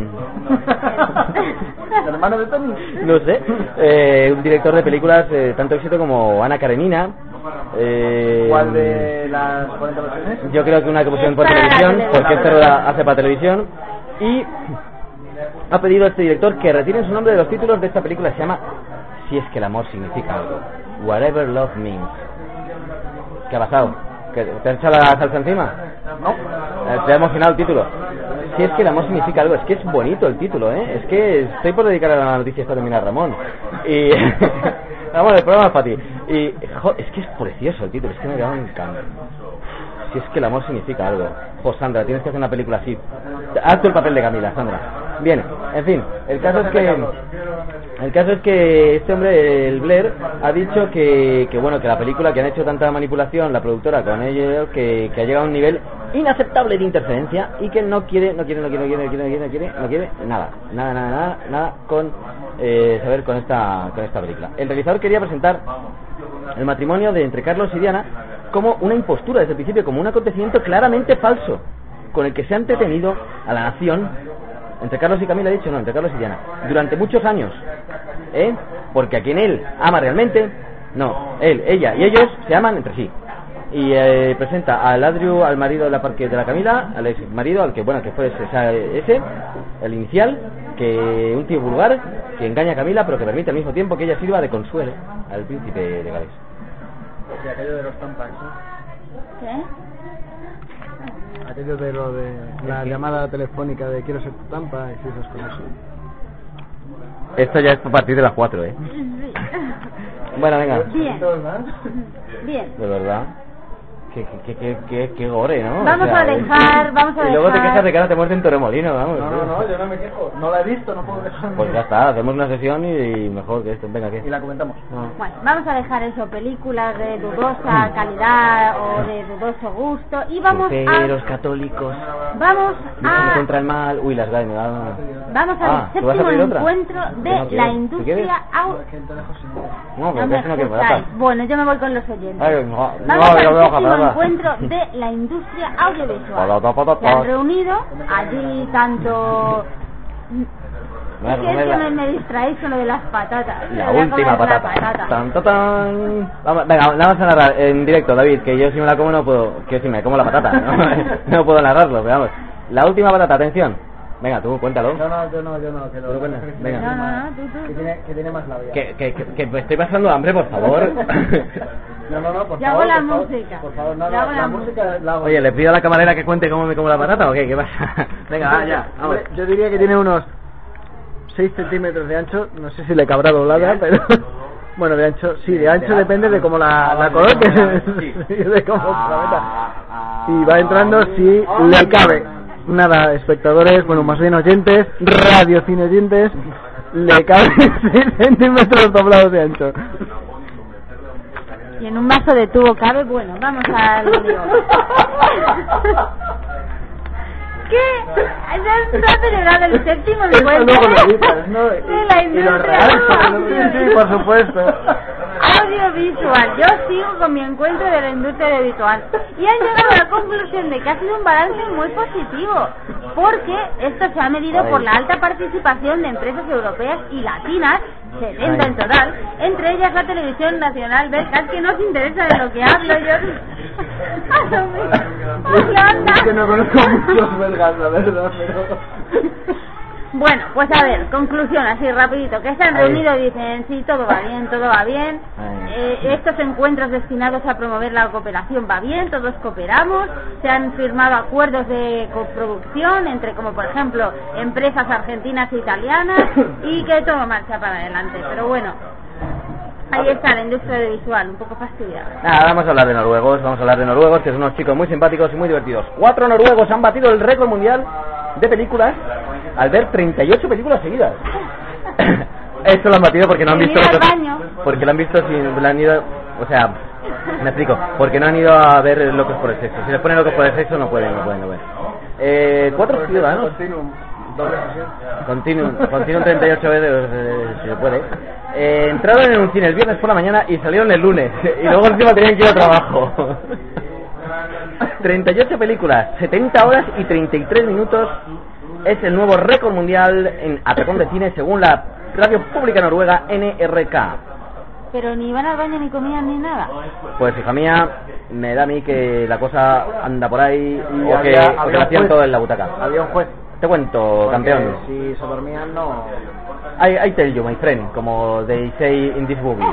¿el hermano de Tony? No sé, un director de películas de tanto éxito como Ana Karenina. ¿Cuál de las 40 versiones? Yo creo que una que pusieron por televisión, porque esta hace para televisión. Y ha pedido a este director que retiren su nombre de los títulos de esta película. Se llama Si es que el amor significa algo, Whatever Love Means. ¿Qué ha pasado? ¿Te has echado la salsa encima? No. Te ha emocionado el título. Si es que el amor significa algo. Es que es bonito el título, Es que estoy por dedicar a la noticia esta terminar, Ramón. Y vamos, el programa es para ti. Y es que es precioso el título. Es que me da un encanto. Si es que el amor significa algo. Sandra, tienes que hacer una película así. Haz tú el papel de Camila, Sandra. Bien, en fin, el caso es que este hombre, el Blair, ha dicho que bueno, que la película, que han hecho tanta manipulación la productora con ellos, que ha llegado a un nivel inaceptable de interferencia y que no quiere nada con saber con esta película. El realizador quería presentar el matrimonio de entre Carlos y Diana como una impostura desde el principio, como un acontecimiento claramente falso, con el que se ha entretenido a la nación, entre Carlos y Camila, he dicho, no, entre Carlos y Diana, durante muchos años, porque a quien él ama realmente, no, él, ella y ellos se aman entre sí. Y presenta al Andrew, al marido de la Camila, al ex marido, al que bueno, que fue ese, el inicial, que un tío vulgar que engaña a Camila, pero que permite al mismo tiempo que ella sirva de consuelo al príncipe de Gales. O sea, aquello de los tampax, ¿no? ¿Qué? Aquello de lo de la llamada telefónica de quiero ser tu tampa y esas cosas. Esto ya es a partir de las 4, Bueno, venga. Bien. De verdad. Qué gore, ¿no? Vamos a dejar... Y luego te quejas de que ahora te muerde en Torremolinos, vamos. No, yo no me quejo. No la he visto, no puedo dejar. Pues ya está, hacemos una sesión y mejor que esto. Venga, ¿qué? Y la comentamos. Bueno, vamos a dejar eso, películas de dudosa calidad o de dudoso gusto. Y vamos los católicos. Vamos a... contra el mal. Uy, las ganas. Vamos al séptimo encuentro de la industria No, pero eso no quiero patatas. Bueno, yo me voy con los oyentes. Vamos al séptimo encuentro de la industria audiovisual. Se han reunido allí tanto... Es que me distraéis con lo de las patatas. La última patata. Vamos a narrar en directo, David, que yo si me la como no puedo... Que si me como la patata, no puedo narrarlo, pero vamos. La última patata, atención. Venga, tú, cuéntalo. Yo no, que lo cuentes. Venga. Tú. Que tiene más labia. Que me estoy pasando hambre, por favor. No, por favor. Ya hago la música. Por favor, no, la música la hago. Oye, ¿le pido a la camarera que cuente cómo me como la patata o qué? ¿Qué pasa? Venga, ya, vamos. Yo diría que tiene unos 6 centímetros de ancho. No sé si le cabrá doblada, pero... Bueno, de ancho, sí, de ancho depende de cómo la coloques, de cómo la meta. Y va entrando si le cabe. Nada, espectadores, bueno, más bien oyentes, radiocine oyentes, le cabe 6 centímetros doblados de ancho. Y en un vaso de tubo cabe, bueno, vamos al lío. ¿Qué? ¿Se ha celebrado el séptimo encuentro de la industria? Sí, por supuesto. Audiovisual. Yo sigo con mi encuentro de la industria audiovisual y han llegado a la conclusión de que ha sido un balance muy positivo, porque esto se ha medido por la alta participación de empresas europeas y latinas, 70 en total, entre ellas la televisión nacional belga, que no os interesa de lo que hablo yo. Es que no conozco muchos belgas, la verdad, pero... Bueno, pues a ver, conclusión así rapidito, que se han reunido y dicen sí, todo va bien, estos encuentros destinados a promover la cooperación va bien, todos cooperamos, se han firmado acuerdos de coproducción entre, como por ejemplo, empresas argentinas e italianas, y que todo marcha para adelante, pero bueno, ahí está la industria audiovisual, un poco fastidiada. Nada, vamos a hablar de noruegos, que son unos chicos muy simpáticos y muy divertidos. 4 noruegos han batido el récord mundial de películas al ver 38 películas seguidas. Esto lo han batido porque no han visto porque lo han visto sin han ido, o sea, me explico, porque no han ido a ver Locos por el Sexo. Si les ponen Locos por el Sexo no pueden ver. 4 ciudadanos. Continuum 38 veces si se puede. Entraron en un cine el viernes por la mañana y salieron el lunes y luego encima tenían que ir a trabajo. 38 películas, 70 horas y 33 minutos es el nuevo récord mundial en atracón de cine según la radio pública noruega NRK. Pero ni iban al baño ni comían ni nada. Pues hija mía, me da a mí que la cosa anda por ahí o que lo hacían todo en la butaca. Había un juez. Te cuento, campeón. Si se dormían, no. I tell you, my friend, como they say in this movie.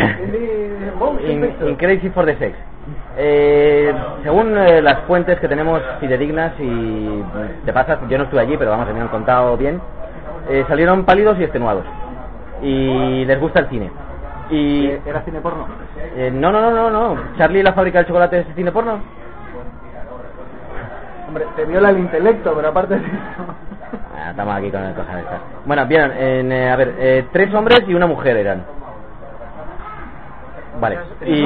in Crazy for the Sex. Según las fuentes que tenemos fidedignas y te pasas, yo no estuve allí, pero vamos, me han contado bien, salieron pálidos y extenuados. Y les gusta el cine. Y ¿era cine porno? No. Charlie y la fábrica del chocolate es cine porno. Hombre, te viola el intelecto, pero aparte de eso... Estamos aquí con cosas de estas. Bueno, vieron, a ver, 3 hombres y una mujer eran. Vale. Y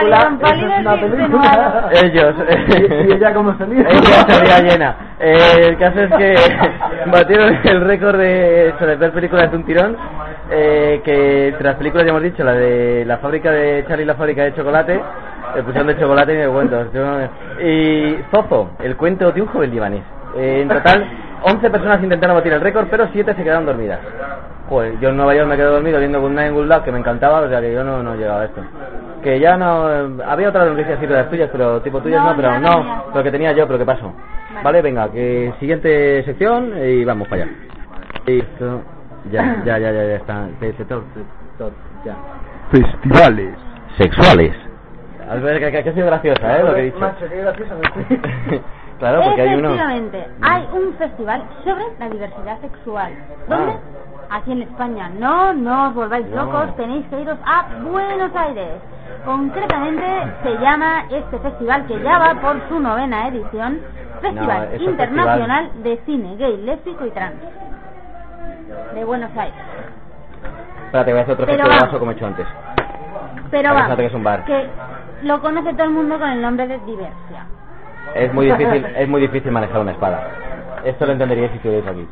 ellos. ¿Y ella cómo salía? Ella salía llena. El caso es que batieron el récord de ver películas de un tirón. Que entre las películas ya hemos dicho, la de la fábrica de Charlie y la fábrica de chocolate, el pusieron de chocolate y de cuentos. Y Zozo, el cuento de un joven libanés. En total 11 personas intentaron batir el récord, pero 7 se quedaron dormidas. Pues yo en Nueva York me quedé dormido viendo Good Night and Good Luck, que me encantaba, o sea que yo no llegaba a esto. Que ya no... Había otras noticias de las tuyas, pero tipo tuyas no, pero no, lo que tenía yo, pero ¿qué pasó? Vale, venga, que siguiente sección y vamos para allá. Listo. Ya está. Ya. Festivales sexuales. Albert, que ha sido graciosa, lo que he dicho. Macho, qué graciosa. Claro, porque hay uno. Efectivamente, hay un festival sobre la diversidad sexual. ¿Dónde? Aquí en España. No os volváis locos, tenéis que iros a Buenos Aires. Concretamente se llama este festival, que ya va por su 9ª edición, Festival Internacional de Cine Gay, Lésbico y Trans de Buenos Aires. Espérate, voy a hacer otro efecto de vaso como he hecho antes. Pero vamos, que es un bar. Que lo conoce todo el mundo con el nombre de Diversia. Es muy difícil manejar una espada. Esto lo entenderíais si estuvierais aquí.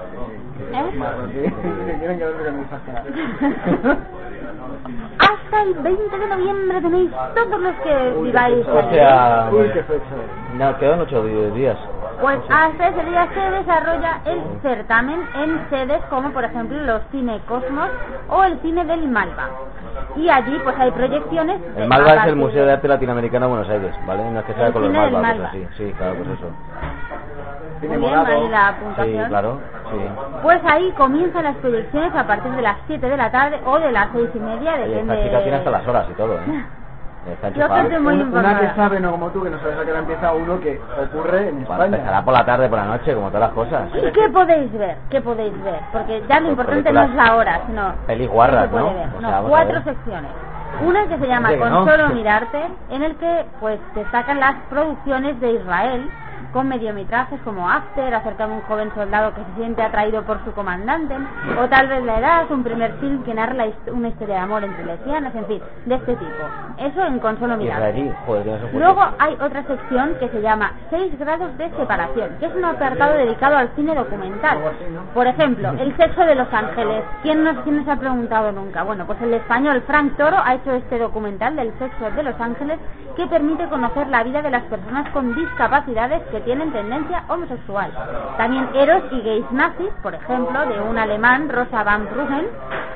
Hasta el 20 de noviembre tenéis todos los que viváis. O sea, no, quedan 8 días. Pues hasta ese día se desarrolla el certamen en sedes como por ejemplo los Cine Cosmos o el Cine del Malva. Y allí pues hay proyecciones. El Malva es el Museo de Arte Latinoamericano de Buenos Aires, ¿vale? No es que sea con los Malva, pues así. Sí, claro, pues eso. Muy bien, ahí la puntuación. Sí, claro, sí. Pues ahí comienzan las proyecciones a partir de las 7 de la tarde o de las 6:30, depende. Esta chica tiene hasta las horas y todo, ¿eh? Yo que estoy muy una que sabe, no como tú, que no sabes a qué hora empieza uno, que ocurre en España. Empezará por la tarde, por la noche, como todas las cosas. ¿Y qué podéis ver? Porque ya lo importante no es la hora, sino pelis guarras, ¿no? No, 4 secciones. Una que se llama Con solo mirarte, en el que pues destacan las producciones de Israel, con mediometrajes como After, acerca de un joven soldado que se siente atraído por su comandante, o Tal vez la edad, un primer film que narra una historia de amor entre lesbianas, en fin, de este tipo. Eso en Con solo mirarte. Luego hay otra sección que se llama 6 grados de separación, que es un apartado dedicado al cine documental. Por ejemplo, El sexo de Los Ángeles. ¿Quién nos ha preguntado nunca? Bueno, pues el español Frank Toro ha hecho este documental del sexo de Los Ángeles, que permite conocer la vida de las personas con discapacidades que tienen tendencia homosexual. También Eros y gays nazis, por ejemplo, de un alemán, Rosa Van Bruggen,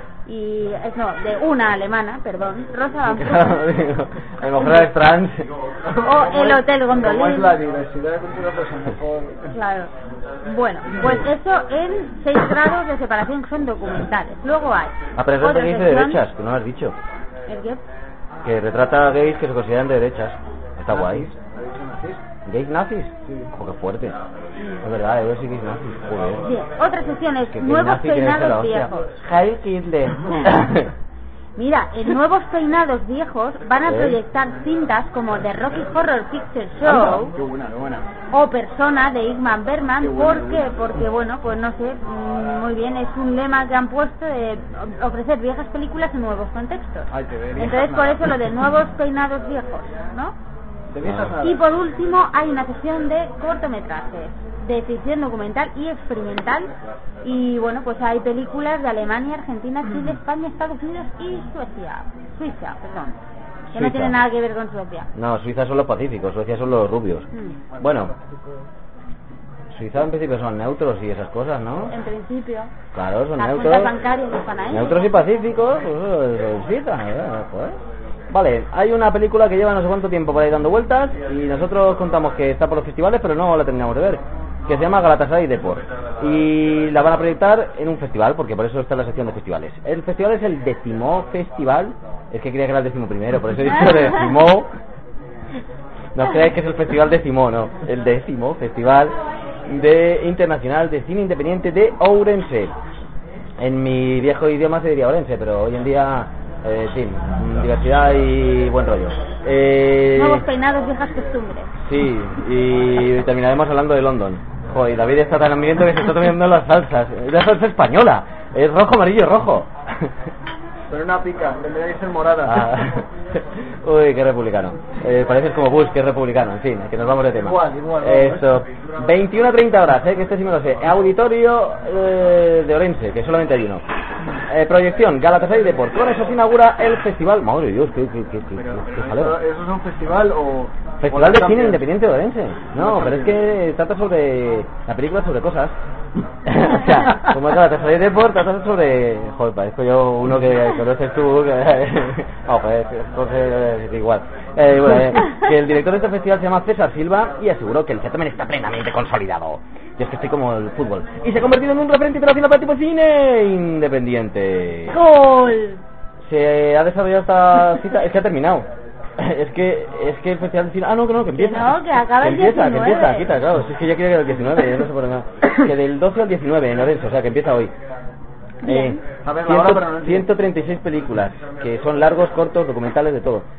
de una alemana, perdón, Rosa Van Bruggen. A lo mejor es trans. O El Hotel Gondolin. ¿Cómo es la diversidad de culturas? Pues mejor. Claro. Bueno, pues eso en 6 grados de separación, que son documentales. Luego hay. Pero eso es de gays de derechas, que no lo has dicho. ¿El qué? Que retrata a gays que se consideran de derechas. Está guay. ¿Gays nazis? Sí. Qué fuerte. Es verdad, yo soy gays nazis. Joder. Bien, otra sección es nuevos peinados viejos. Heil Hitler. Mira, en nuevos peinados viejos van a proyectar cintas como The Rocky Horror Picture Show. Qué buena. O Persona de Ingmar Bergman. ¿Por qué? Porque bueno, pues no sé, muy bien, es un lema que han puesto de ofrecer viejas películas en nuevos contextos. Entonces por eso lo de nuevos peinados viejos, ¿no? Y por último hay una sesión de cortometrajes de ficción documental y experimental, y bueno, pues hay películas de Alemania, Argentina, Chile, España, Estados Unidos y Suiza, que no tiene nada que ver con Suecia. No, Suiza son los pacíficos, Suecia son los rubios. Bueno, Suiza en principio son neutros y esas cosas, ¿no? En principio. Claro, son las neutros. Las bancarias están ahí. Neutros y pacíficos, pues Suiza, pues. Vale, hay una película que lleva no sé cuánto tiempo por ahí dando vueltas y nosotros contamos que está por los festivales, pero no la terminamos de ver, que se llama Galatasaray Deport, y la van a proyectar en un festival, porque por eso está en la sección de festivales. El festival es el 10º festival, es que creía que era el 11º, por eso he dicho 10º. No creáis que es el festival 10º, no, el 10º festival internacional de cine independiente de Ourense. En mi viejo idioma se diría Ourense, pero hoy en día sí, diversidad y buen rollo. Nuevos peinados, viejas costumbres. Sí, y terminaremos hablando de London. Joder, David está tan hambriento que se está tomando las salsas. Es la salsa española, es rojo, amarillo, rojo. Pero una pica, tendría que ser morada. Uy, qué republicano. Pareces como Bush, que es republicano. En fin, que nos vamos de tema. Igual. Esto, 21 a 30 horas, que este sí me lo sé. Auditorio de Orense, que solamente hay uno. Proyección, Galatasaray Deport. Con eso se inaugura el festival. Madre de Dios, qué jaleo. ¿Eso es un festival o...? Festival de Cine Independiente de Orense. No, pero es que trata sobre... La película sobre cosas. O sea, como Galatasaray Deport, trata sobre... Joder, parezco yo uno que conoces tú. No, pues, entonces, igual. Que el director de este festival se llama César Silva y aseguró que el certamen está plenamente consolidado. Yo es que estoy como el fútbol. Y se ha convertido en un referente internacional para tipo cine independiente. ¡Gol! Se ha desarrollado esta cita, es que ha terminado. Es que el festival de cine... Ah, no, que empieza. No, que acaba el 19. Que empieza, quita, claro. Si es que ya quería que era el 19, no sé por qué. Que del 12 al 19 en Orense, o sea, que empieza hoy. 136 películas, que son largos, cortos, documentales, de todo.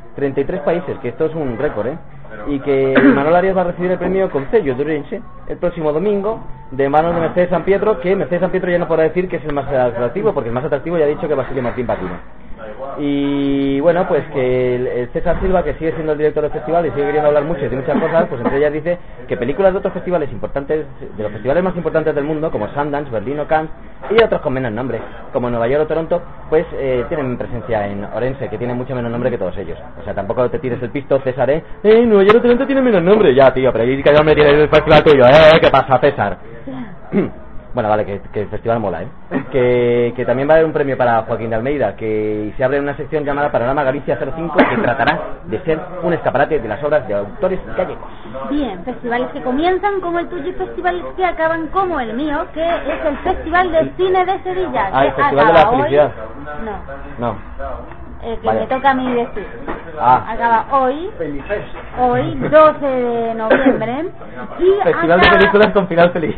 33 países, que esto es un récord, y que Manuel Arias va a recibir el premio Concello de Orense el próximo domingo de manos de Mercedes San Pietro, que Mercedes San Pietro ya no podrá decir que es el más atractivo, porque el más atractivo ya ha dicho que va a ser Martín Patino. Y bueno, pues que el César Silva, que sigue siendo el director del festival y sigue queriendo hablar mucho de muchas cosas, pues entre ellas dice que películas de otros festivales importantes, de los festivales más importantes del mundo, como Sundance, Berlín o Cannes, y otros con menos nombre, como Nueva York o Toronto, pues tienen presencia en Orense, que tiene mucho menos nombre que todos ellos. O sea, tampoco te tires el pisto, César, Nueva York o Toronto tiene menos nombre. Ya, tío, pero ahí que yo me tire el festival tuyo, ¿qué pasa, César? Bueno, vale, que el festival mola, que también va a haber un premio para Joaquín de Almeida, que se abre una sección llamada Panorama Galicia 05, que tratará de ser un escaparate de las obras de autores gallegos. Bien, festivales que comienzan como el tuyo y festivales que acaban como el mío, que es el Festival de Cine de Sevilla. Ah, el Festival de la Felicidad. No. Que vale. Me toca a mí decir. Acaba hoy, Felifest. Hoy 12 de noviembre. Y Festival de películas con final feliz.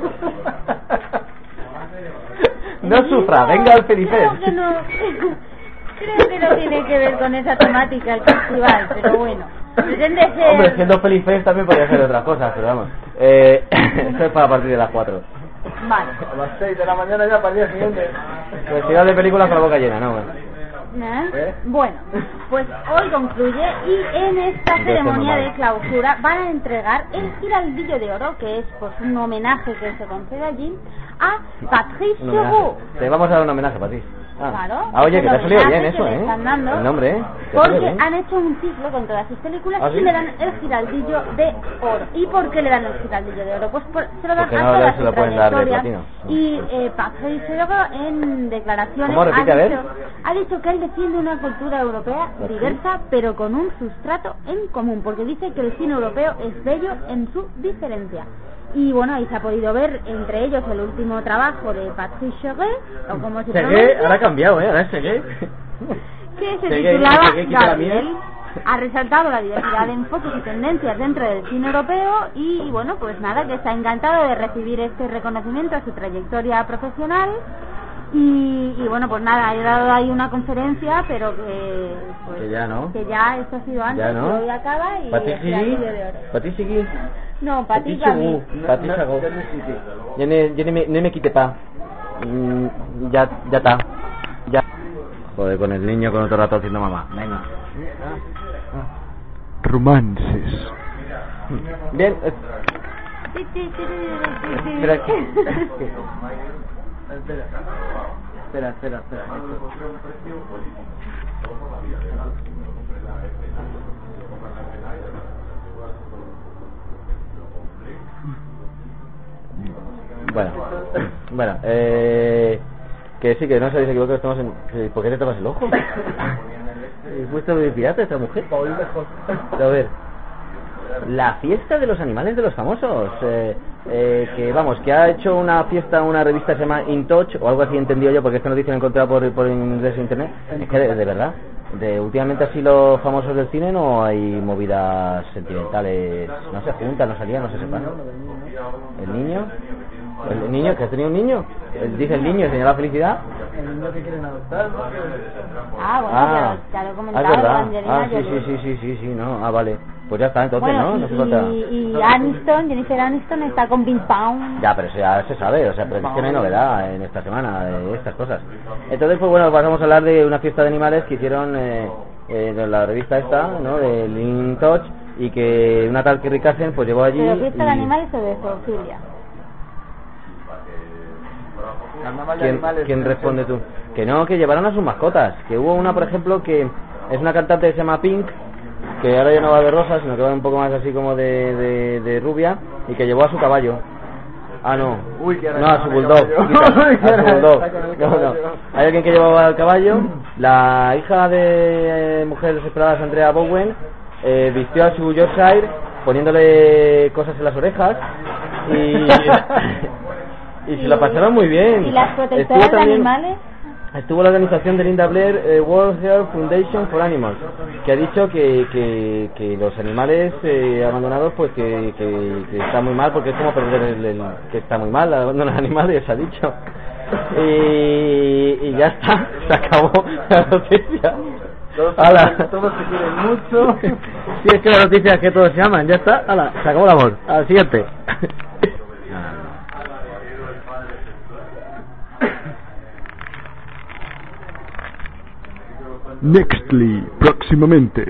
No sufra, venga al Felifest. Creo que no tiene que ver con esa temática el festival, pero bueno. Pretende ser... Hombre, siendo Felifest también podría ser otras cosas, pero vamos. Esto es para a partir de las 4. Vale. A las 6 de la mañana ya para el día siguiente. Festival de películas con la boca llena, ¿no? Bueno, pues hoy concluye y en esta ceremonia de clausura van a entregar el Giraldillo de Oro, que es pues un homenaje que se concede allí a Patrice Chevaux. Te vamos a dar un homenaje, Patrice. Claro. Oye, que te ha salido bien eso, están dando, el nombre, porque han hecho un ciclo con todas sus películas y le dan el Giraldillo de Oro. ¿Y por qué le dan el Giraldillo de Oro? Pues se lo dan a todas sus trayectorias. Y Patrice Chevaux en declaraciones ha dicho que él defiende una cultura europea diversa, pero con un sustrato en común, porque dice que el cine europeo es bello en su diferencia. Y bueno, ahí se ha podido ver entre ellos el último trabajo de Patrice Chevaux, o como se pronuncia. Ahora ha cambiado, ahora es Segué. Que se titulaba Gabriel. Ha resaltado la diversidad de enfoques y tendencias dentro del cine europeo y bueno, pues nada, que está encantado de recibir este reconocimiento a su trayectoria profesional. Y bueno, pues nada, he dado ahí una conferencia, pero que pues, que ya no, que ya esto ha sido antes, no. Hoy acaba y Patrice no, Patrice Chevaux. Ya no me quite pa. Ya está. Ya. Joder, con el niño con otro rato haciendo mamá. Venga. Romances. Bien. Espera. Bueno, que sí, que no se habéis equivocado, estamos en... ¿Por qué te tapas el ojo? ¿He puesto de pirata esta mujer? A ver, la fiesta de los animales de los famosos, que vamos, que ha hecho una fiesta, una revista que se llama In Touch, o algo así entendido yo, porque esta noticia la he encontrado por internet. Es que de verdad, últimamente así los famosos del cine no hay movidas sentimentales, no se juntan, no salían, no se separan. El niño, que has tenido un niño, dice el niño, señala felicidad. El niño que quieren adoptar. Ya lo he comentado. Sí, no, vale. Pues ya está, entonces, bueno, ¿no? No hace falta. Y Jennifer Aniston está con Bill Pound. Ya, pero eso ya se sabe, o sea, pero es que no hay novedad en esta semana de estas cosas. Entonces, pues bueno, pasamos a hablar de una fiesta de animales que hicieron en la revista esta, ¿no? De In Touch, y que una tal Kerry Cassen pues llevó allí. ¿Pero fiesta de animales o de zoofilia? ¿Quién responde tú? Que no, que llevaron a sus mascotas. Que hubo una, por ejemplo, que es una cantante que se llama Pink, que ahora ya no va de rosa, sino que va un poco más así como de rubia, y que llevó a su caballo. Ah, no. No, a su bulldog. No. Hay alguien que llevaba al caballo. La hija de Mujeres Desesperadas, Andrea Bowen, vistió a su Yorkshire poniéndole cosas en las orejas y se la pasaron muy bien. ¿Y las protectoras de animales? Estuvo la organización de Linda Blair, World Health Foundation for Animals, que ha dicho que los animales abandonados, pues que está muy mal, porque es como perder que está muy mal abandonar animales, ha dicho. Y ya está, se acabó la noticia. Todos se quieren mucho. Sí, es que la noticia es que todos se aman, ya está. Hala, se acabó el amor. Al siguiente. Nextly, próximamente.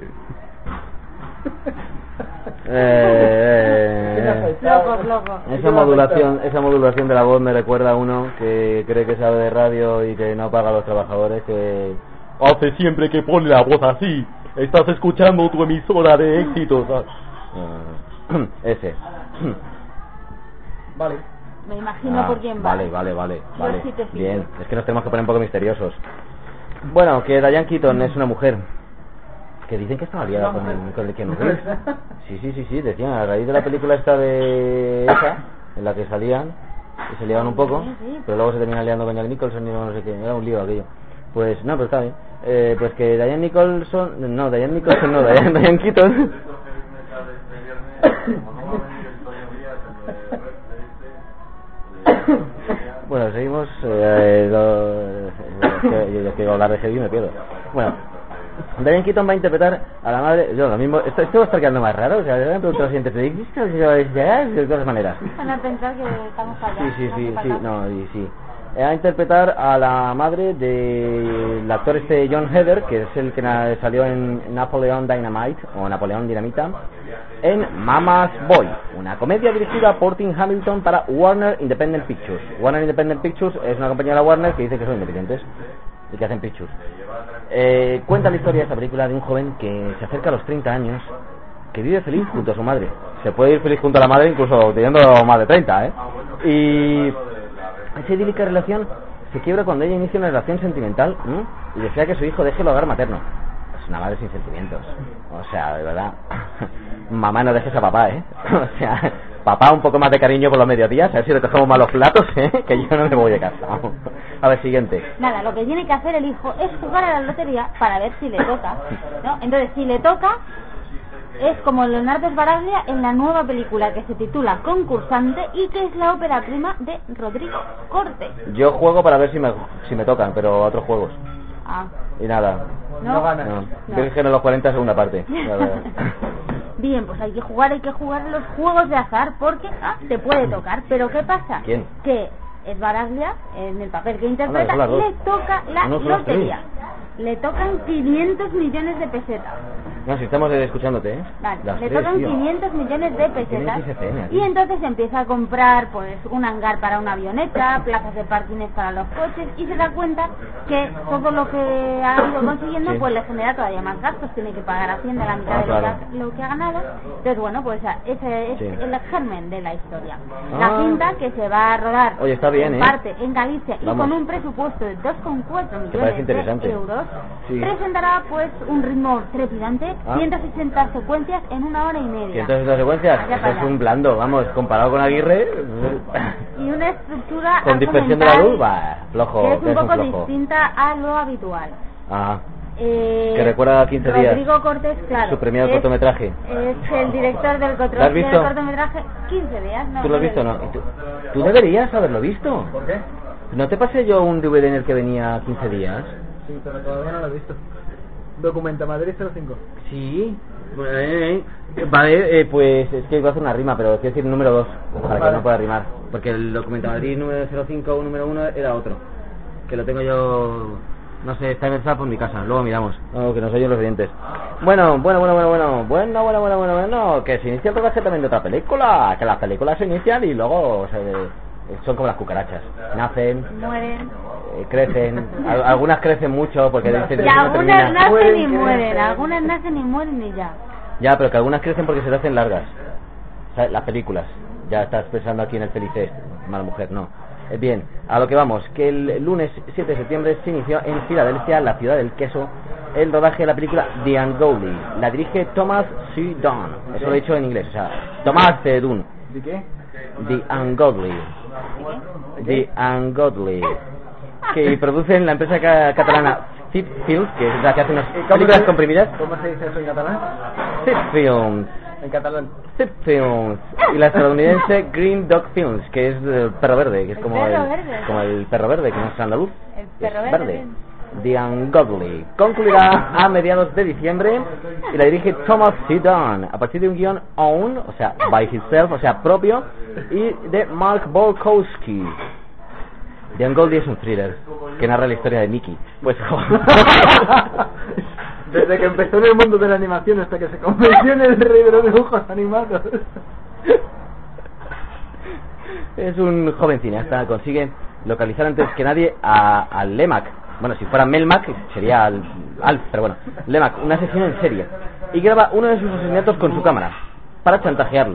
Esa modulación de la voz me recuerda a uno que cree que sabe de radio y que no paga a los trabajadores, que hace siempre que pone la voz así. Estás escuchando tu emisora de éxitos. Ese. Vale. Me imagino por quién va. Vale. Sí te fijo. Bien, es que nos tenemos que poner un poco misteriosos. Bueno, que Diane Keaton es una mujer que dicen que estaba liada con el Keanu Reeves. Sí, decían, a raíz de la película esta de esa, en la que salían y se liaban un poco, pero luego se terminan liando con Jack Nicholson y no sé qué, era un lío aquello. Pues no, pero está bien. Pues que Diane Keaton bueno, seguimos. Yo quiero hablar de heavy y me pierdo. Bueno, Diane Keaton va a interpretar a la madre. Yo lo mismo. Esto va a estar quedando más raro. O sea, me pregunto lo siguiente: de todas maneras. Van a pensar que estamos fallados. Sí. Va a interpretar a la madre del actor John Heder, que es el que salió en Napoleon Dynamite o Napoleón Dinamita, en Mama's Boy, una comedia dirigida por Tim Hamilton para Warner Independent Pictures. Warner Independent Pictures es una compañía de la Warner que dice que son independientes y que hacen pictures. Cuenta la historia de esta película de un joven que se acerca a los 30 años, que vive feliz junto a su madre. Se puede ir feliz junto a la madre incluso teniendo más de 30, y esa idílica relación se quiebra cuando ella inicia una relación sentimental y desea que su hijo deje el hogar materno. Es una madre sin sentimientos. O sea, de verdad. Mamá, no dejes a papá, O sea, papá, un poco más de cariño por los mediodías, a ver si le cogemos mal los platos, que yo no me voy de casa. A ver, siguiente. Nada, lo que tiene que hacer el hijo es jugar a la lotería para ver si le toca, ¿no? Entonces, si le toca, es como Leonardo Sbaraglia en la nueva película que se titula Concursante y que es la ópera prima de Rodrigo Cortés. Yo juego para ver si me tocan, pero a otros juegos. Y nada. No ganas. Tienes que en los 40 segunda parte. Bien, pues hay que jugar los juegos de azar porque te puede tocar. Pero ¿qué pasa? ¿Quién? Que Sbaraglia, en el papel que interpreta, le toca la lotería. Le tocan 500 millones de pesetas. No, si estamos escuchándote, Vale, le tocan 500 millones de pesetas. Y entonces empieza a comprar pues un hangar para una avioneta, plazas de parkings para los coches, y se da cuenta que todo lo que ha ido consiguiendo pues le genera todavía más gastos. Tiene que pagar Hacienda la mitad de lo que ha ganado. Entonces bueno, pues ese es el germen de la historia. La cinta, que se va a rodar en parte en Galicia y con un presupuesto de 2,4 millones de euros, presentará pues un ritmo trepidante, 160 secuencias en 1 hora y media. 160 secuencias, eso es un blando, vamos, comparado con Aguirre. Y una estructura con dispersión de la luz, flojo. Que es un poco distinta a lo habitual. Que recuerda a 15 días. Rodrigo Cortés, claro. Su premiado cortometraje. Es el director del cortometraje 15 días. No, ¿Tú lo has visto o no? ¿Tú deberías haberlo visto? ¿Por qué? ¿No te pasé yo un DVD en el que venía 15 días? Sí, pero todavía no lo he visto. Documenta Madrid 05. Sí. Vale, pues es que iba a hacer una rima, pero quiero decir número 2, para que no pueda rimar. Porque el Documenta Madrid número 05 o número 1 era otro. Que lo tengo yo... No sé, está en por mi casa, luego miramos. Que nos oyen los oyentes. Bueno, que se inicia el rodaje también de otra película. Que las películas se inician y luego son como las cucarachas. Nacen, mueren, crecen. Algunas crecen mucho porque y algunas nacen y mueren. Algunas nacen y mueren y ya. Ya, pero que algunas crecen porque se te hacen largas. O sea, las películas. Ya estás pensando aquí en el Felices, mala mujer, no. Bien, a lo que vamos, que el lunes 7 de septiembre se inició en Filadelfia, la ciudad del queso, el rodaje de la película The Ungodly. La dirige Thomas C. Dunn. Eso lo he dicho en inglés, o sea, Thomas C. Dunn. ¿De qué? The Ungodly. The Ungodly. Que produce en la empresa catalana Zip Films, que es la que hace unas películas comprimidas. ¿Cómo se dice eso en catalán? Zip Films. En catalán. Zip Films. Y la estadounidense Green Dog Films, que es el perro verde, que es como el perro verde, que no es andaluz. El perro verde. The Ungodly. Concluirá a mediados de diciembre y la dirige Thomas C. Dunn a partir de un guión own, o sea, by himself, o sea, propio, y de Mark Bolkowski. The Ungodly es un thriller que narra la historia de Mickey. Pues desde que empezó en el mundo de la animación hasta que se convirtió en el rey de los dibujos animados. Es un joven cineasta, consigue localizar antes que nadie a Lemak. Bueno, si fuera Melmac sería Alf, pero bueno, Lemak, un asesino en serie, y graba uno de sus asesinatos con su cámara para chantajearlo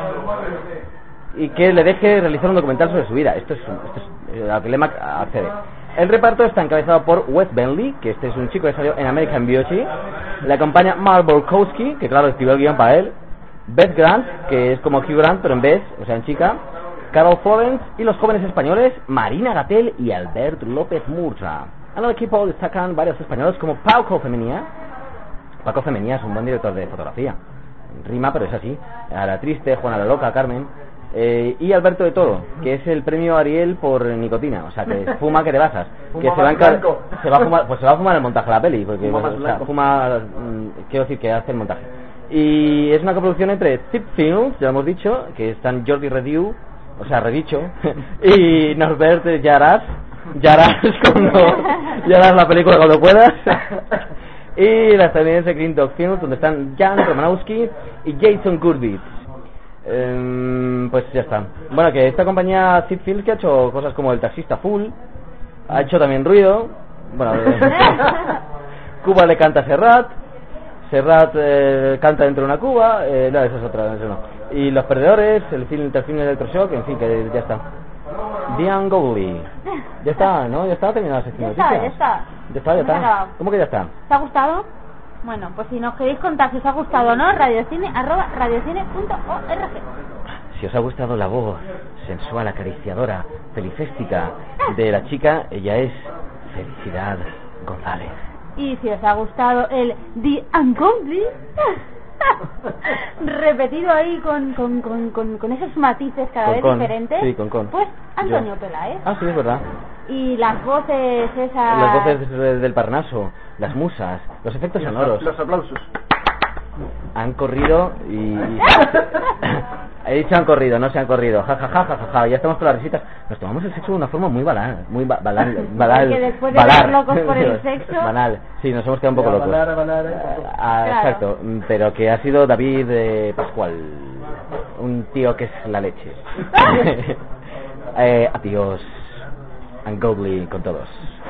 y que le deje realizar un documental sobre su vida. Esto es a lo que Lemak accede. El reparto está encabezado por Wes Bentley, que este es un chico que salió en American Beauty. Le acompaña Mark Bolkowski, que claro, escribió el guión para él. Beth Grant, que es como Hugh Grant, pero en vez, o sea, en chica. Carol Florence y los jóvenes españoles Marina Gatel y Albert López Murtra. En el equipo destacan varios españoles como Paco Femenía. Paco Femenía es un buen director de fotografía. Rima, pero es así. A la Triste, Juana la Loca, Carmen. Y Alberto de Todo, que es el premio Ariel por nicotina. O sea, que fuma que te basas. Que se va a fumar el montaje de la peli. Porque quiero decir que hace el montaje. Y es una coproducción entre Zip Films, ya hemos dicho, que están Jordi Rediu, o sea, Redicho, y Norbert Yaras la película cuando puedas, y la estadounidense Green Dog Films, donde están Jan Romanowski y Jason Gurvitz. Pues ya está. Bueno, que esta compañía Zip Films, que ha hecho cosas como El Taxista Full, ha hecho también Ruido, bueno, Cuba le canta a Serrat canta dentro de una cuba, no, esa es otra, eso no. Y Los Perdedores, el film Electroshock, en fin, que ya está. The Ungodly. Ya está, ¿no? Ya está terminada la sección. Ya está. ¿Cómo que ya está? ¿Te ha gustado? Bueno, pues si nos queréis contar si os ha gustado, ¿no? radiocine@radiocine.org. Si os ha gustado la voz sensual, acariciadora, felicéstica de la chica, ella es Felicidad González. Y si os ha gustado el The Ungodly, repetido ahí con esos matices cada vez diferentes, sí, pues Antonio Peláez. Ah, sí, es verdad. Y las voces esas... Las voces del Parnaso, las musas, los efectos sonoros. Los aplausos. Han corrido y... He dicho han corrido, no se han corrido. Ja, ja, ja, ja, ja, ja. Ya estamos con las risitas. Nos tomamos el sexo de una forma muy banal. Porque después de estar locos por el sexo... Banal. Sí, nos hemos quedado un poco locos. Claro. Exacto. Pero que ha sido David Pascual. Un tío que es la leche. Adiós. Ungodly con todos.